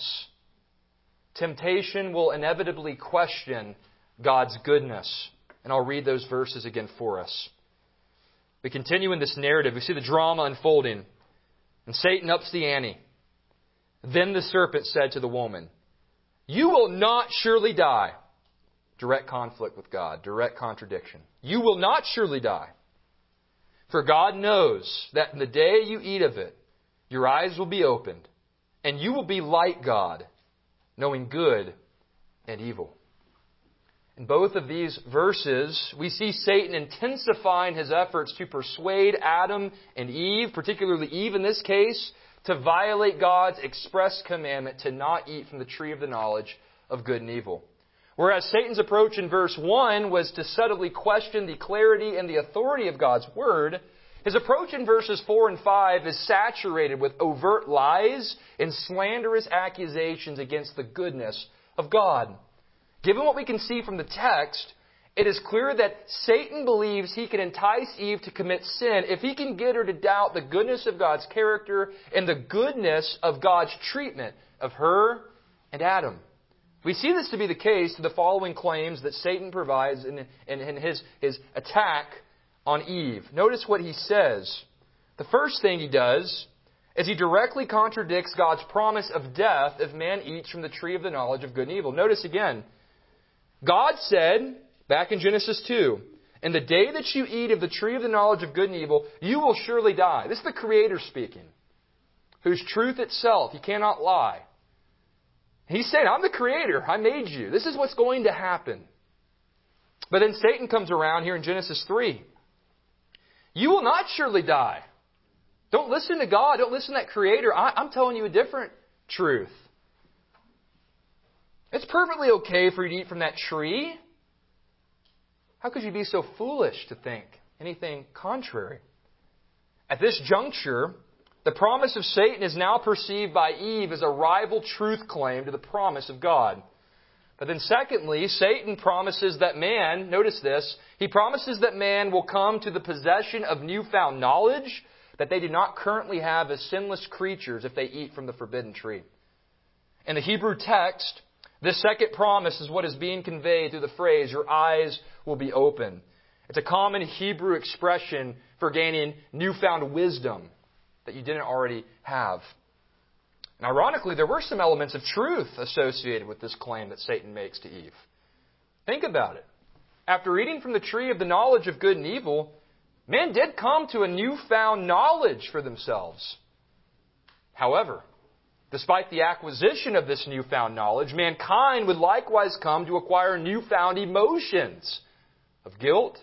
Temptation will inevitably question God's goodness. And I'll read those verses again for us. We continue in this narrative. We see the drama unfolding. And Satan ups the ante. Then the serpent said to the woman, "You will not surely die." Direct conflict with God. Direct contradiction. "You will not surely die. For God knows that in the day you eat of it, your eyes will be opened, and you will be like God, knowing good and evil." In both of these verses, we see Satan intensifying his efforts to persuade Adam and Eve, particularly Eve in this case, to violate God's express commandment to not eat from the tree of the knowledge of good and evil. Whereas Satan's approach in verse one was to subtly question the clarity and the authority of God's Word, His approach in verses four and five is saturated with overt lies and slanderous accusations against the goodness of God. Given what we can see from the text, it is clear that Satan believes he can entice Eve to commit sin if he can get her to doubt the goodness of God's character and the goodness of God's treatment of her and Adam. We see this to be the case to the following claims that Satan provides in, in, in his, his attack on Eve. Notice what he says. The first thing he does is he directly contradicts God's promise of death if man eats from the tree of the knowledge of good and evil. Notice again, God said, back in Genesis two, "In the day that you eat of the tree of the knowledge of good and evil, you will surely die." This is the Creator speaking, whose truth itself, He cannot lie. He's saying, I'm the Creator. I made you. This is what's going to happen. But then Satan comes around here in Genesis three. You will not surely die. Don't listen to God. Don't listen to that Creator. I, I'm telling you a different truth. It's perfectly okay for you to eat from that tree. How could you be so foolish to think anything contrary? At this juncture, the promise of Satan is now perceived by Eve as a rival truth claim to the promise of God. But then secondly, Satan promises that man, notice this, he promises that man will come to the possession of newfound knowledge that they do not currently have as sinless creatures if they eat from the forbidden tree. In the Hebrew text, this second promise is what is being conveyed through the phrase, your eyes will be open. It's a common Hebrew expression for gaining newfound wisdom that you didn't already have. And ironically, there were some elements of truth associated with this claim that Satan makes to Eve. Think about it. After eating from the tree of the knowledge of good and evil, men did come to a newfound knowledge for themselves. However, despite the acquisition of this newfound knowledge, mankind would likewise come to acquire newfound emotions of guilt,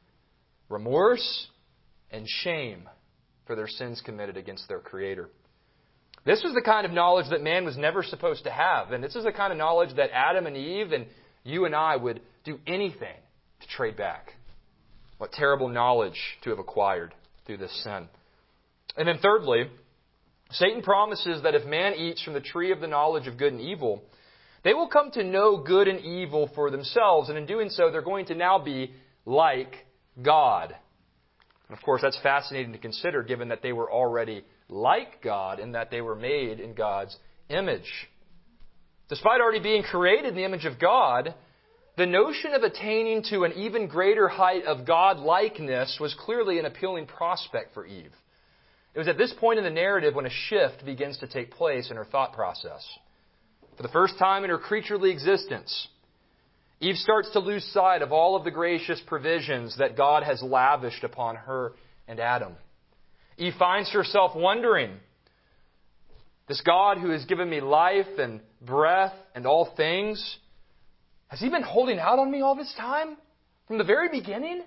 remorse, and shame for their sins committed against their Creator. This was the kind of knowledge that man was never supposed to have. And this is the kind of knowledge that Adam and Eve and you and I would do anything to trade back. What terrible knowledge to have acquired through this sin. And then thirdly, Satan promises that if man eats from the tree of the knowledge of good and evil, they will come to know good and evil for themselves. And in doing so, they're going to now be like God. And of course, that's fascinating to consider, given that they were already like God in that they were made in God's image. Despite already being created in the image of God, the notion of attaining to an even greater height of God-likeness was clearly an appealing prospect for Eve. It was at this point in the narrative when a shift begins to take place in her thought process. For the first time in her creaturely existence, Eve starts to lose sight of all of the gracious provisions that God has lavished upon her and Adam. Eve finds herself wondering, this God who has given me life and breath and all things, has He been holding out on me all this time? From the very beginning?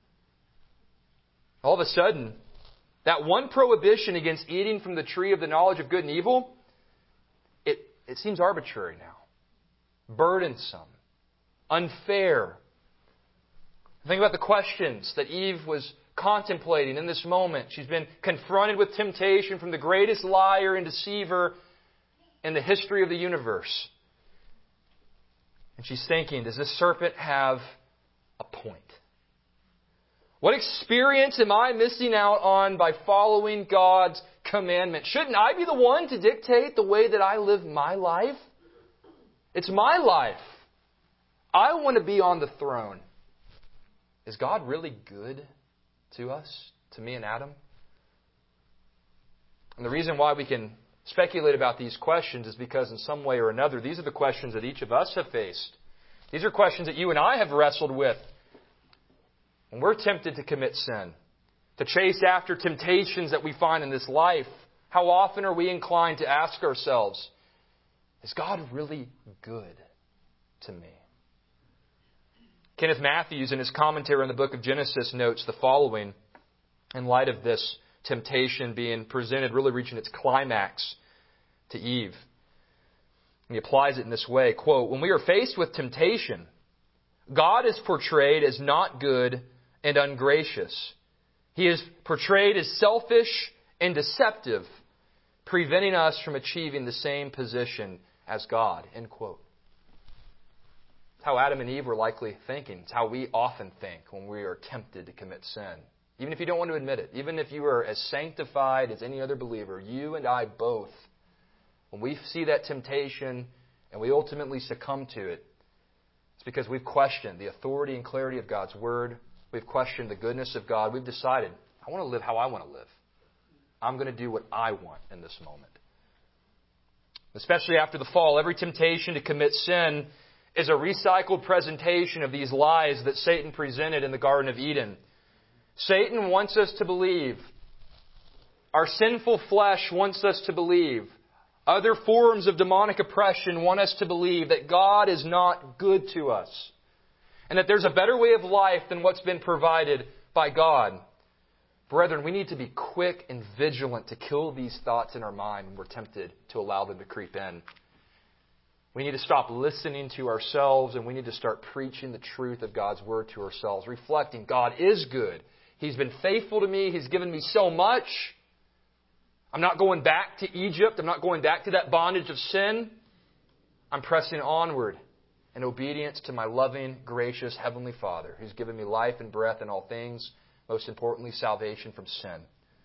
All of a sudden, that one prohibition against eating from the tree of the knowledge of good and evil, it, it seems arbitrary now. Burdensome. Unfair. Think about the questions that Eve was contemplating in this moment. She's been confronted with temptation from the greatest liar and deceiver in the history of the universe. And she's thinking, does this serpent have a point? What experience am I missing out on by following God's commandment? Shouldn't I be the one to dictate the way that I live my life? It's my life. I want to be on the throne. Is God really good to us, to me and Adam? And the reason why we can speculate about these questions is because in some way or another, these are the questions that each of us have faced. These are questions that you and I have wrestled with when we're tempted to commit sin, to chase after temptations that we find in this life. How often are we inclined to ask ourselves, is God really good to me? Kenneth Matthews, in his commentary on the book of Genesis, notes the following in light of this temptation being presented, really reaching its climax to Eve. And he applies it in this way, quote, when we are faced with temptation, God is portrayed as not good and ungracious. He is portrayed as selfish and deceptive, preventing us from achieving the same position as God. End quote. It's how Adam and Eve were likely thinking. It's how we often think when we are tempted to commit sin. Even if you don't want to admit it, even if you are as sanctified as any other believer, you and I both, when we see that temptation and we ultimately succumb to it, it's because we've questioned the authority and clarity of God's Word. We've questioned the goodness of God. We've decided, I want to live how I want to live. I'm going to do what I want in this moment. Especially after the fall, every temptation to commit sin is a recycled presentation of these lies that Satan presented in the Garden of Eden. Satan wants us to believe. Our sinful flesh wants us to believe. Other forms of demonic oppression want us to believe that God is not good to us and that there's a better way of life than what's been provided by God. Brethren, we need to be quick and vigilant to kill these thoughts in our mind when we're tempted to allow them to creep in. We need to stop listening to ourselves and we need to start preaching the truth of God's Word to ourselves, reflecting God is good. He's been faithful to me. He's given me so much. I'm not going back to Egypt. I'm not going back to that bondage of sin. I'm pressing onward in obedience to my loving, gracious Heavenly Father who's given me life and breath and all things, most importantly, salvation from sin.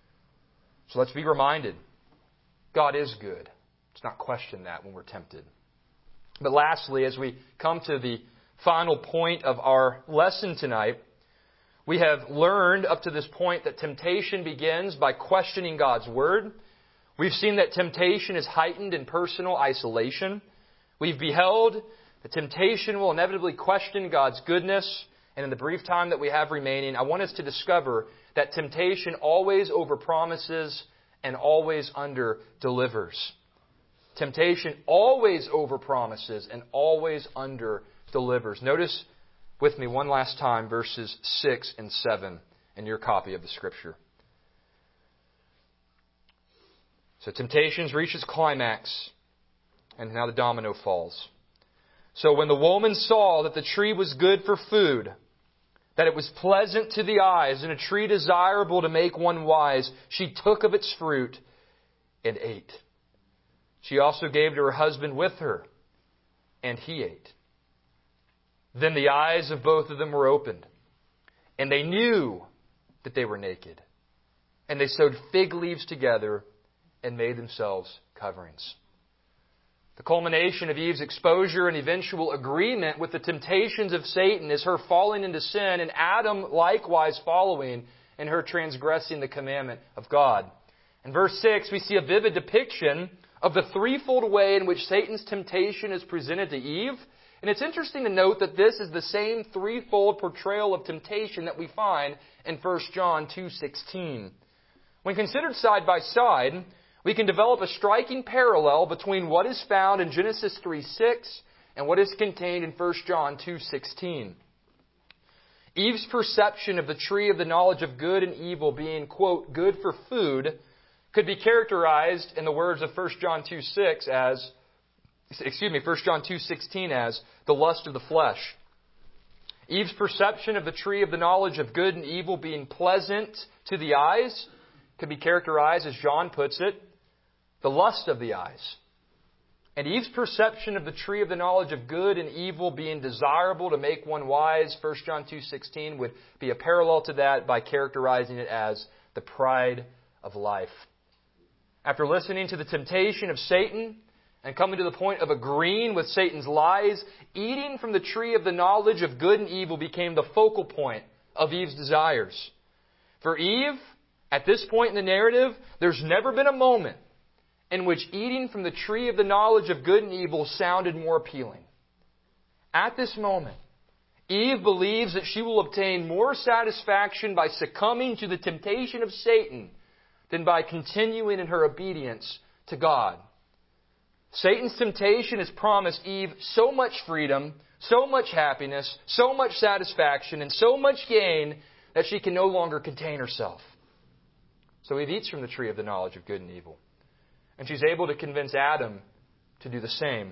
So let's be reminded, God is good. Let's not question that when we're tempted. But lastly, as we come to the final point of our lesson tonight, we have learned up to this point that temptation begins by questioning God's Word. We've seen that temptation is heightened in personal isolation. We've beheld that temptation will inevitably question God's goodness. And in the brief time that we have remaining, I want us to discover that temptation always overpromises and always under-delivers. Temptation always overpromises and always under-delivers. Notice with me one last time verses six and seven in your copy of the Scripture. So temptations reach its climax, and now the domino falls. So when the woman saw that the tree was good for food, that it was pleasant to the eyes, and a tree desirable to make one wise, she took of its fruit and ate. She also gave to her husband with her, and he ate. Then the eyes of both of them were opened, and they knew that they were naked. And they sewed fig leaves together and made themselves coverings. The culmination of Eve's exposure and eventual agreement with the temptations of Satan is her falling into sin, and Adam likewise following in her transgressing the commandment of God. In verse six, we see a vivid depiction of the threefold way in which Satan's temptation is presented to Eve. And it's interesting to note that this is the same threefold portrayal of temptation that we find in First John two sixteen. When considered side by side, we can develop a striking parallel between what is found in Genesis three six and what is contained in First John two sixteen. Eve's perception of the tree of the knowledge of good and evil being, quote, good for food, could be characterized in the words of First John two six as Excuse me, First John two sixteen as the lust of the flesh. Eve's perception of the tree of the knowledge of good and evil being pleasant to the eyes could be characterized, as John puts it, the lust of the eyes. And Eve's perception of the tree of the knowledge of good and evil being desirable to make one wise, First John two sixteen would be a parallel to that by characterizing it as the pride of life. After listening to the temptation of Satan, and coming to the point of agreeing with Satan's lies, eating from the tree of the knowledge of good and evil became the focal point of Eve's desires. For Eve, at this point in the narrative, there's never been a moment in which eating from the tree of the knowledge of good and evil sounded more appealing. At this moment, Eve believes that she will obtain more satisfaction by succumbing to the temptation of Satan than by continuing in her obedience to God. Satan's temptation has promised Eve so much freedom, so much happiness, so much satisfaction, and so much gain that she can no longer contain herself. So Eve eats from the tree of the knowledge of good and evil. And she's able to convince Adam to do the same.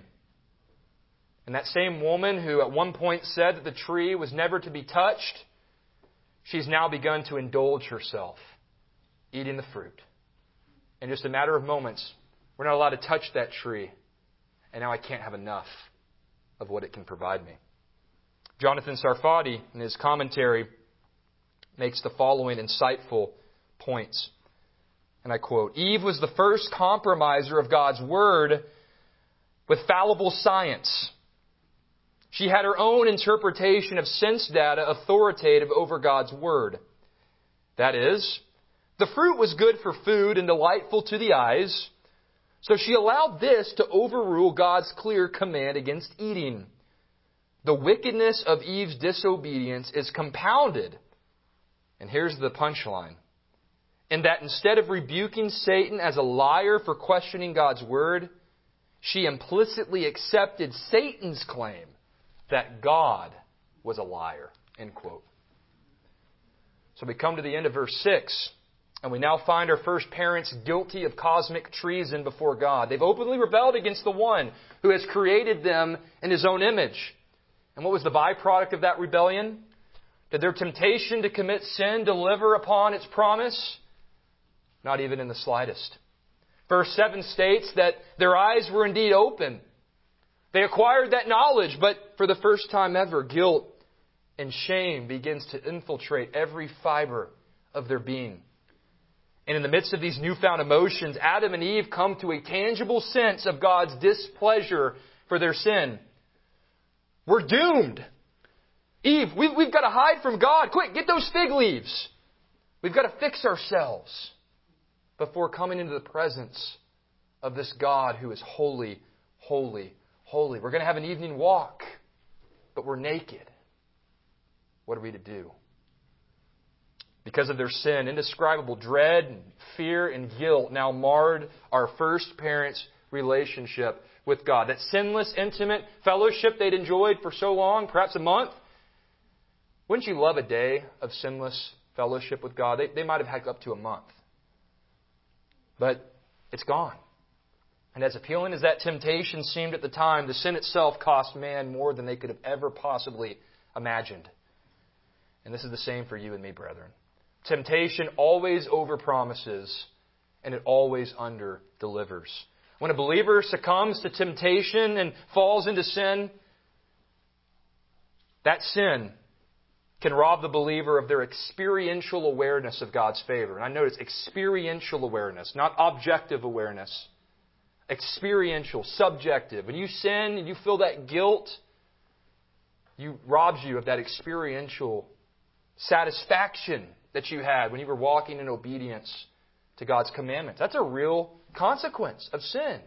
And that same woman who at one point said that the tree was never to be touched she's now begun to indulge herself, eating the fruit. In just a matter of moments, we're not allowed to touch that tree, and now I can't have enough of what it can provide me. Jonathan Sarfati, in his commentary, makes the following insightful points. And I quote, Eve was the first compromiser of God's Word with fallible science. She had her own interpretation of sense data authoritative over God's Word. That is, the fruit was good for food and delightful to the eyes, so she allowed this to overrule God's clear command against eating. The wickedness of Eve's disobedience is compounded, and here's the punchline, in that instead of rebuking Satan as a liar for questioning God's Word, she implicitly accepted Satan's claim that God was a liar. End quote. So we come to the end of verse six, and we now find our first parents guilty of cosmic treason before God. They've openly rebelled against the one who has created them in His own image. And what was the byproduct of that rebellion? Did their temptation to commit sin deliver upon its promise? Not even in the slightest. Verse seven states that their eyes were indeed open. They acquired that knowledge, but for the first time ever, guilt and shame begins to infiltrate every fiber of their being. And in the midst of these newfound emotions, Adam and Eve come to a tangible sense of God's displeasure for their sin. We're doomed. Eve, we've, we've got to hide from God. Quick, get those fig leaves. We've got to fix ourselves before coming into the presence of this God who is holy, holy, holy. We're going to have an evening walk, but we're naked. What are we to do? Because of their sin, indescribable dread, and fear, and guilt now marred our first parents' relationship with God. That sinless, intimate fellowship they'd enjoyed for so long, perhaps a month. Wouldn't you love a day of sinless fellowship with God? They, they might have had up to a month. But it's gone. And as appealing as that temptation seemed at the time, the sin itself cost man more than they could have ever possibly imagined. And this is the same for you and me, brethren. Temptation always overpromises, and it always under-delivers. When a believer succumbs to temptation and falls into sin, that sin can rob the believer of their experiential awareness of God's favor. And I notice experiential awareness, not objective awareness. Experiential, subjective. When you sin and you feel that guilt, you robs you of that experiential satisfaction that you had when you were walking in obedience to God's commandments. That's a real consequence of sin.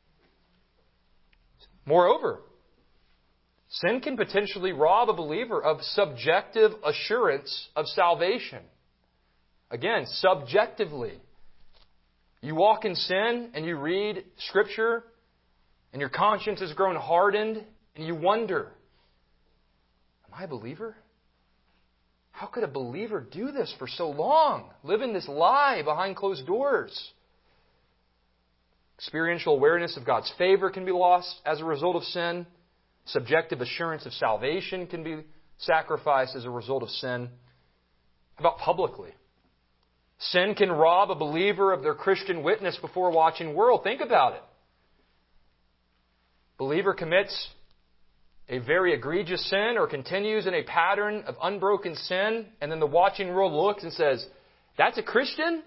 Moreover, sin can potentially rob a believer of subjective assurance of salvation. Again, subjectively. You walk in sin and you read Scripture and your conscience has grown hardened and you wonder, am I a believer? How could a believer do this for so long? Live in this lie behind closed doors. Experiential awareness of God's favor can be lost as a result of sin. Subjective assurance of salvation can be sacrificed as a result of sin. How about publicly? Sin can rob a believer of their Christian witness before a watching world. Think about it. Believer commits a very egregious sin or continues in a pattern of unbroken sin, and then the watching world looks and says, that's a Christian?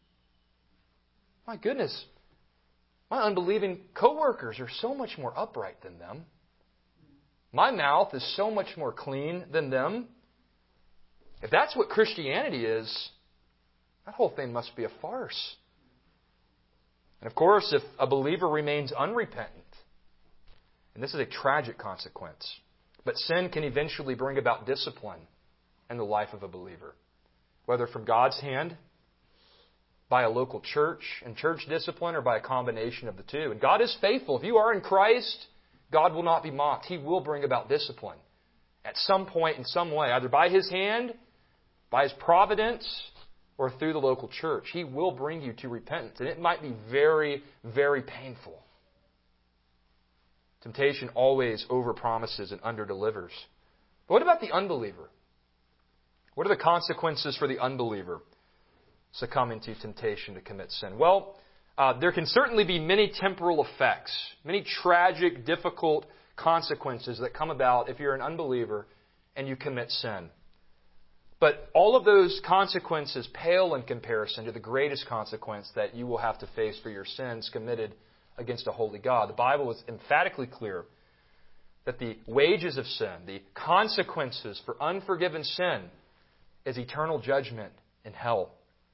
My goodness, my unbelieving coworkers are so much more upright than them. My mouth is so much more clean than them. If that's what Christianity is, that whole thing must be a farce. And of course, if a believer remains unrepentant, and this is a tragic consequence, but sin can eventually bring about discipline in the life of a believer, whether from God's hand, by a local church and church discipline, or by a combination of the two. And God is faithful. If you are in Christ, God will not be mocked. He will bring about discipline at some point in some way, either by His hand, by His providence, or through the local church. He will bring you to repentance. And it might be very, very painful. Temptation always overpromises and underdelivers. But what about the unbeliever? What are the consequences for the unbeliever succumbing to temptation to commit sin? Well, uh, there can certainly be many temporal effects, many tragic, difficult consequences that come about if you're an unbeliever and you commit sin. But all of those consequences pale in comparison to the greatest consequence that you will have to face for your sins committed against a holy God. The Bible is emphatically clear that the wages of sin, the consequences for unforgiven sin, is eternal judgment in hell.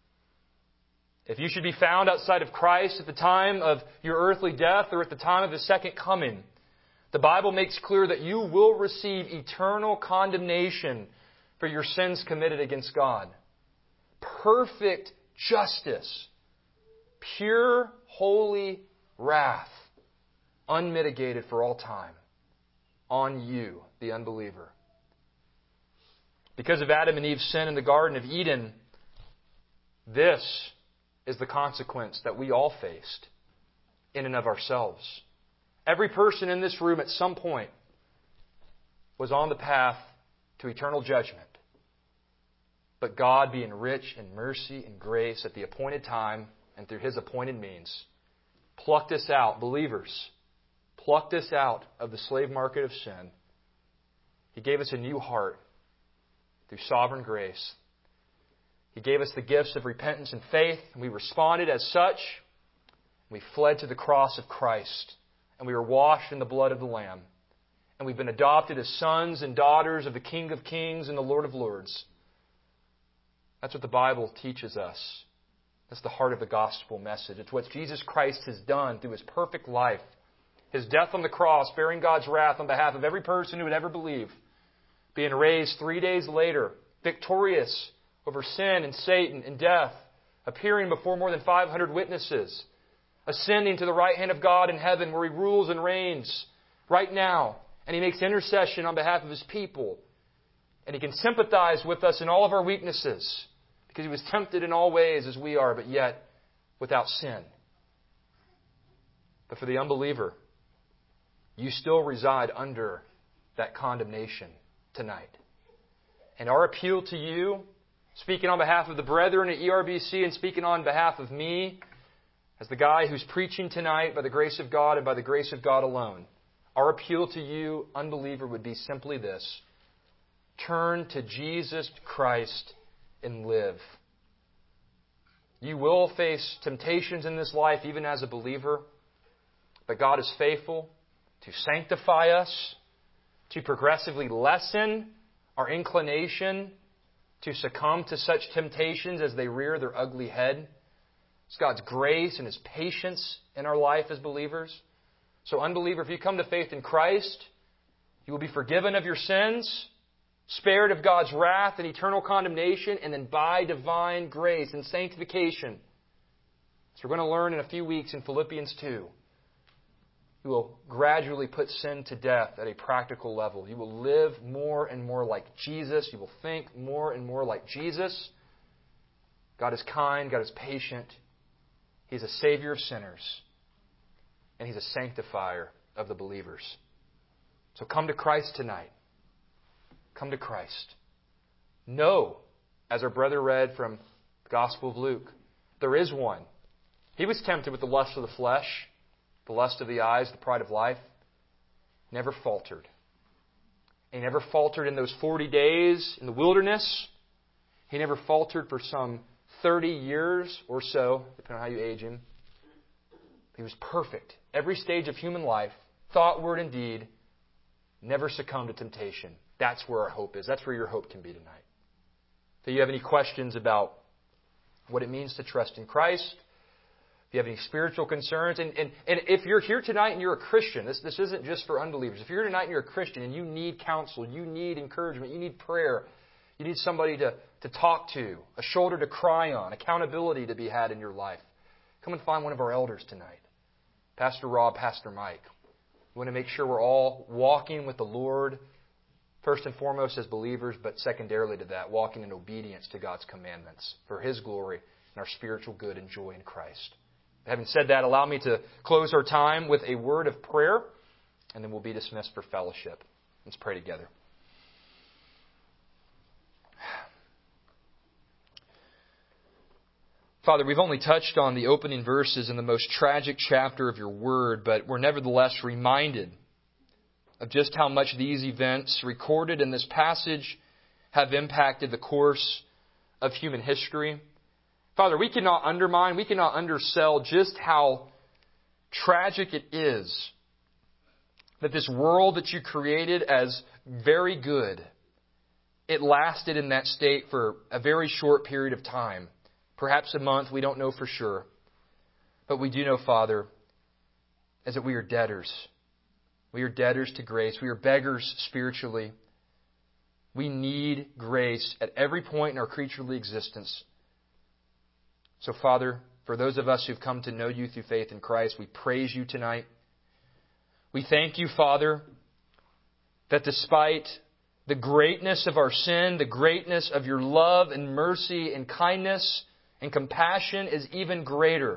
If you should be found outside of Christ at the time of your earthly death or at the time of His second coming, the Bible makes clear that you will receive eternal condemnation for your sins committed against God. Perfect justice, pure, holy wrath, unmitigated for all time, on you, the unbeliever. Because of Adam and Eve's sin in the Garden of Eden, this is the consequence that we all faced in and of ourselves. Every person in this room at some point was on the path to eternal judgment. But God, being rich in mercy and grace at the appointed time and through His appointed means, plucked us out, believers, plucked us out of the slave market of sin. He gave us a new heart through sovereign grace. He gave us the gifts of repentance and faith, and we responded as such. We fled to the cross of Christ, and we were washed in the blood of the Lamb. And we've been adopted as sons and daughters of the King of Kings and the Lord of Lords. That's what the Bible teaches us. That's the heart of the gospel message. It's what Jesus Christ has done through His perfect life. His death on the cross, bearing God's wrath on behalf of every person who would ever believe. Being raised three days later, victorious over sin and Satan and death. Appearing before more than five hundred witnesses. Ascending to the right hand of God in heaven where He rules and reigns right now. And He makes intercession on behalf of His people. And He can sympathize with us in all of our weaknesses. Because He was tempted in all ways as we are, but yet without sin. But for the unbeliever, you still reside under that condemnation tonight. And our appeal to you, speaking on behalf of the brethren at E R B C and speaking on behalf of me, as the guy who's preaching tonight by the grace of God and by the grace of God alone, our appeal to you, unbeliever, would be simply this. Turn to Jesus Christ and live. You will face temptations in this life, even as a believer. But God is faithful to sanctify us, to progressively lessen our inclination to succumb to such temptations as they rear their ugly head. It's God's grace and His patience in our life as believers. So, unbeliever, if you come to faith in Christ, you will be forgiven of your sins, spared of God's wrath and eternal condemnation, and then by divine grace and sanctification. So we're going to learn in a few weeks in Philippians two. You will gradually put sin to death at a practical level. You will live more and more like Jesus. You will think more and more like Jesus. God is kind. God is patient. He's a Savior of sinners. And He's a sanctifier of the believers. So come to Christ tonight. Come to Christ. Know, as our brother read from the Gospel of Luke, there is one. He was tempted with the lust of the flesh, the lust of the eyes, the pride of life. Never faltered. He never faltered in those forty days in the wilderness. He never faltered for some thirty years or so, depending on how you age him. He was perfect. Every stage of human life, thought, word, and deed, never succumbed to temptation. That's where our hope is. That's where your hope can be tonight. If you have any questions about what it means to trust in Christ, if you have any spiritual concerns, and, and, and if you're here tonight and you're a Christian, this, this isn't just for unbelievers. If you're here tonight and you're a Christian and you need counsel, you need encouragement, you need prayer, you need somebody to, to talk to, a shoulder to cry on, accountability to be had in your life, come and find one of our elders tonight. Pastor Rob, Pastor Mike. We want to make sure we're all walking with the Lord, first and foremost as believers, but secondarily to that, walking in obedience to God's commandments for His glory and our spiritual good and joy in Christ. Having said that, allow me to close our time with a word of prayer, and then we'll be dismissed for fellowship. Let's pray together. Father, we've only touched on the opening verses in the most tragic chapter of your Word, but we're nevertheless reminded of just how much these events recorded in this passage have impacted the course of human history. Father, we cannot undermine, we cannot undersell just how tragic it is that this world that you created as very good, it lasted in that state for a very short period of time. Perhaps a month, we don't know for sure. But we do know, Father, is that we are debtors. We are debtors to grace. We are beggars spiritually. We need grace at every point in our creaturely existence. So, Father, for those of us who've come to know you through faith in Christ, we praise you tonight. We thank you, Father, that despite the greatness of our sin, the greatness of your love and mercy and kindness and compassion is even greater.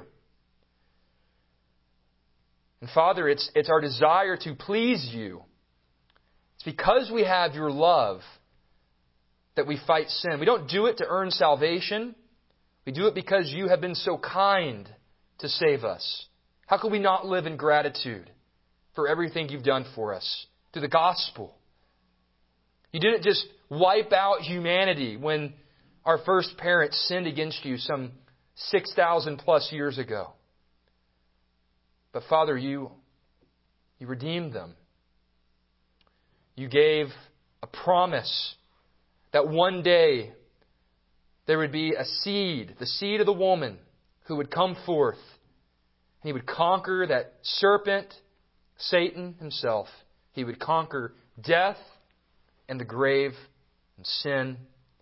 And Father, it's, it's our desire to please you. It's because we have your love that we fight sin. We don't do it to earn salvation. We do it because you have been so kind to save us. How could we not live in gratitude for everything you've done for us through the gospel? You didn't just wipe out humanity when our first parents sinned against you some six thousand plus years ago. But Father, you, you redeemed them. You gave a promise that one day there would be a seed, the seed of the woman, who would come forth. And he would conquer that serpent, Satan himself. He would conquer death and the grave and sin.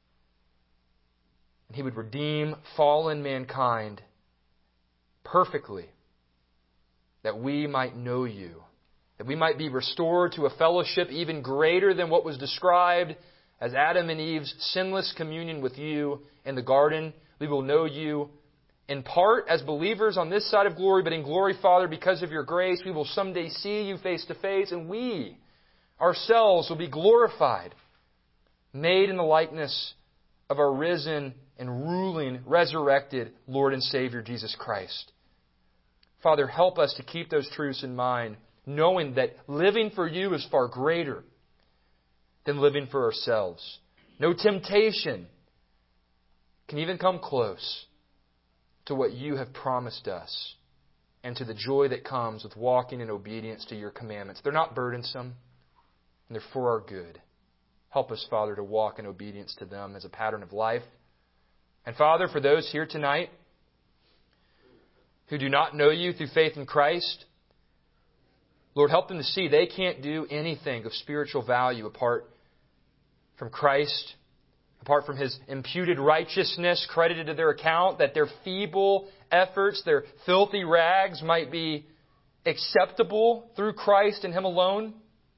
And he would redeem fallen mankind perfectly, that we might know you, that we might be restored to a fellowship even greater than what was described as Adam and Eve's sinless communion with you in the garden. We will know you in part as believers on this side of glory, but in glory, Father, because of your grace, we will someday see you face to face, and we ourselves will be glorified, made in the likeness of our risen and ruling, resurrected Lord and Savior, Jesus Christ. Father, help us to keep those truths in mind, knowing that living for you is far greater than living for ourselves. No temptation can even come close to what you have promised us and to the joy that comes with walking in obedience to your commandments. They're not burdensome, and they're for our good. Help us, Father, to walk in obedience to them as a pattern of life. And Father, for those here tonight who do not know you through faith in Christ, Lord, help them to see they can't do anything of spiritual value apart from Christ, apart from His imputed righteousness credited to their account, that their feeble efforts, their filthy rags might be acceptable through Christ and Him alone.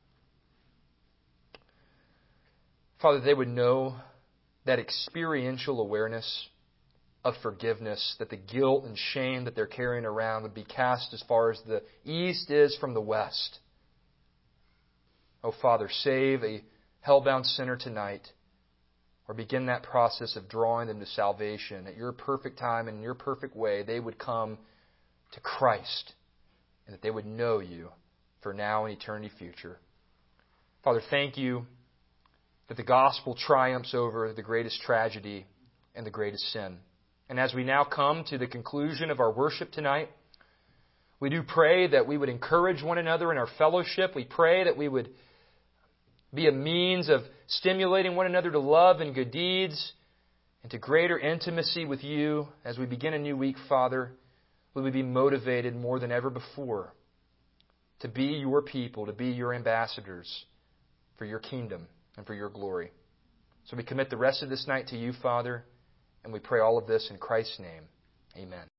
Father, they would know that experiential awareness of forgiveness, that the guilt and shame that they're carrying around would be cast as far as the east is from the west. Oh, Father, save a hell-bound sinner tonight, or begin that process of drawing them to salvation. At your perfect time and in your perfect way, they would come to Christ, and that they would know you for now and eternity future. Father, thank you that the gospel triumphs over the greatest tragedy and the greatest sin. And as we now come to the conclusion of our worship tonight, we do pray that we would encourage one another in our fellowship. We pray that we would be a means of stimulating one another to love and good deeds and to greater intimacy with you as we begin a new week, Father. We would be motivated more than ever before to be your people, to be your ambassadors for your kingdom and for your glory. So we commit the rest of this night to you, Father, and we pray all of this in Christ's name. Amen.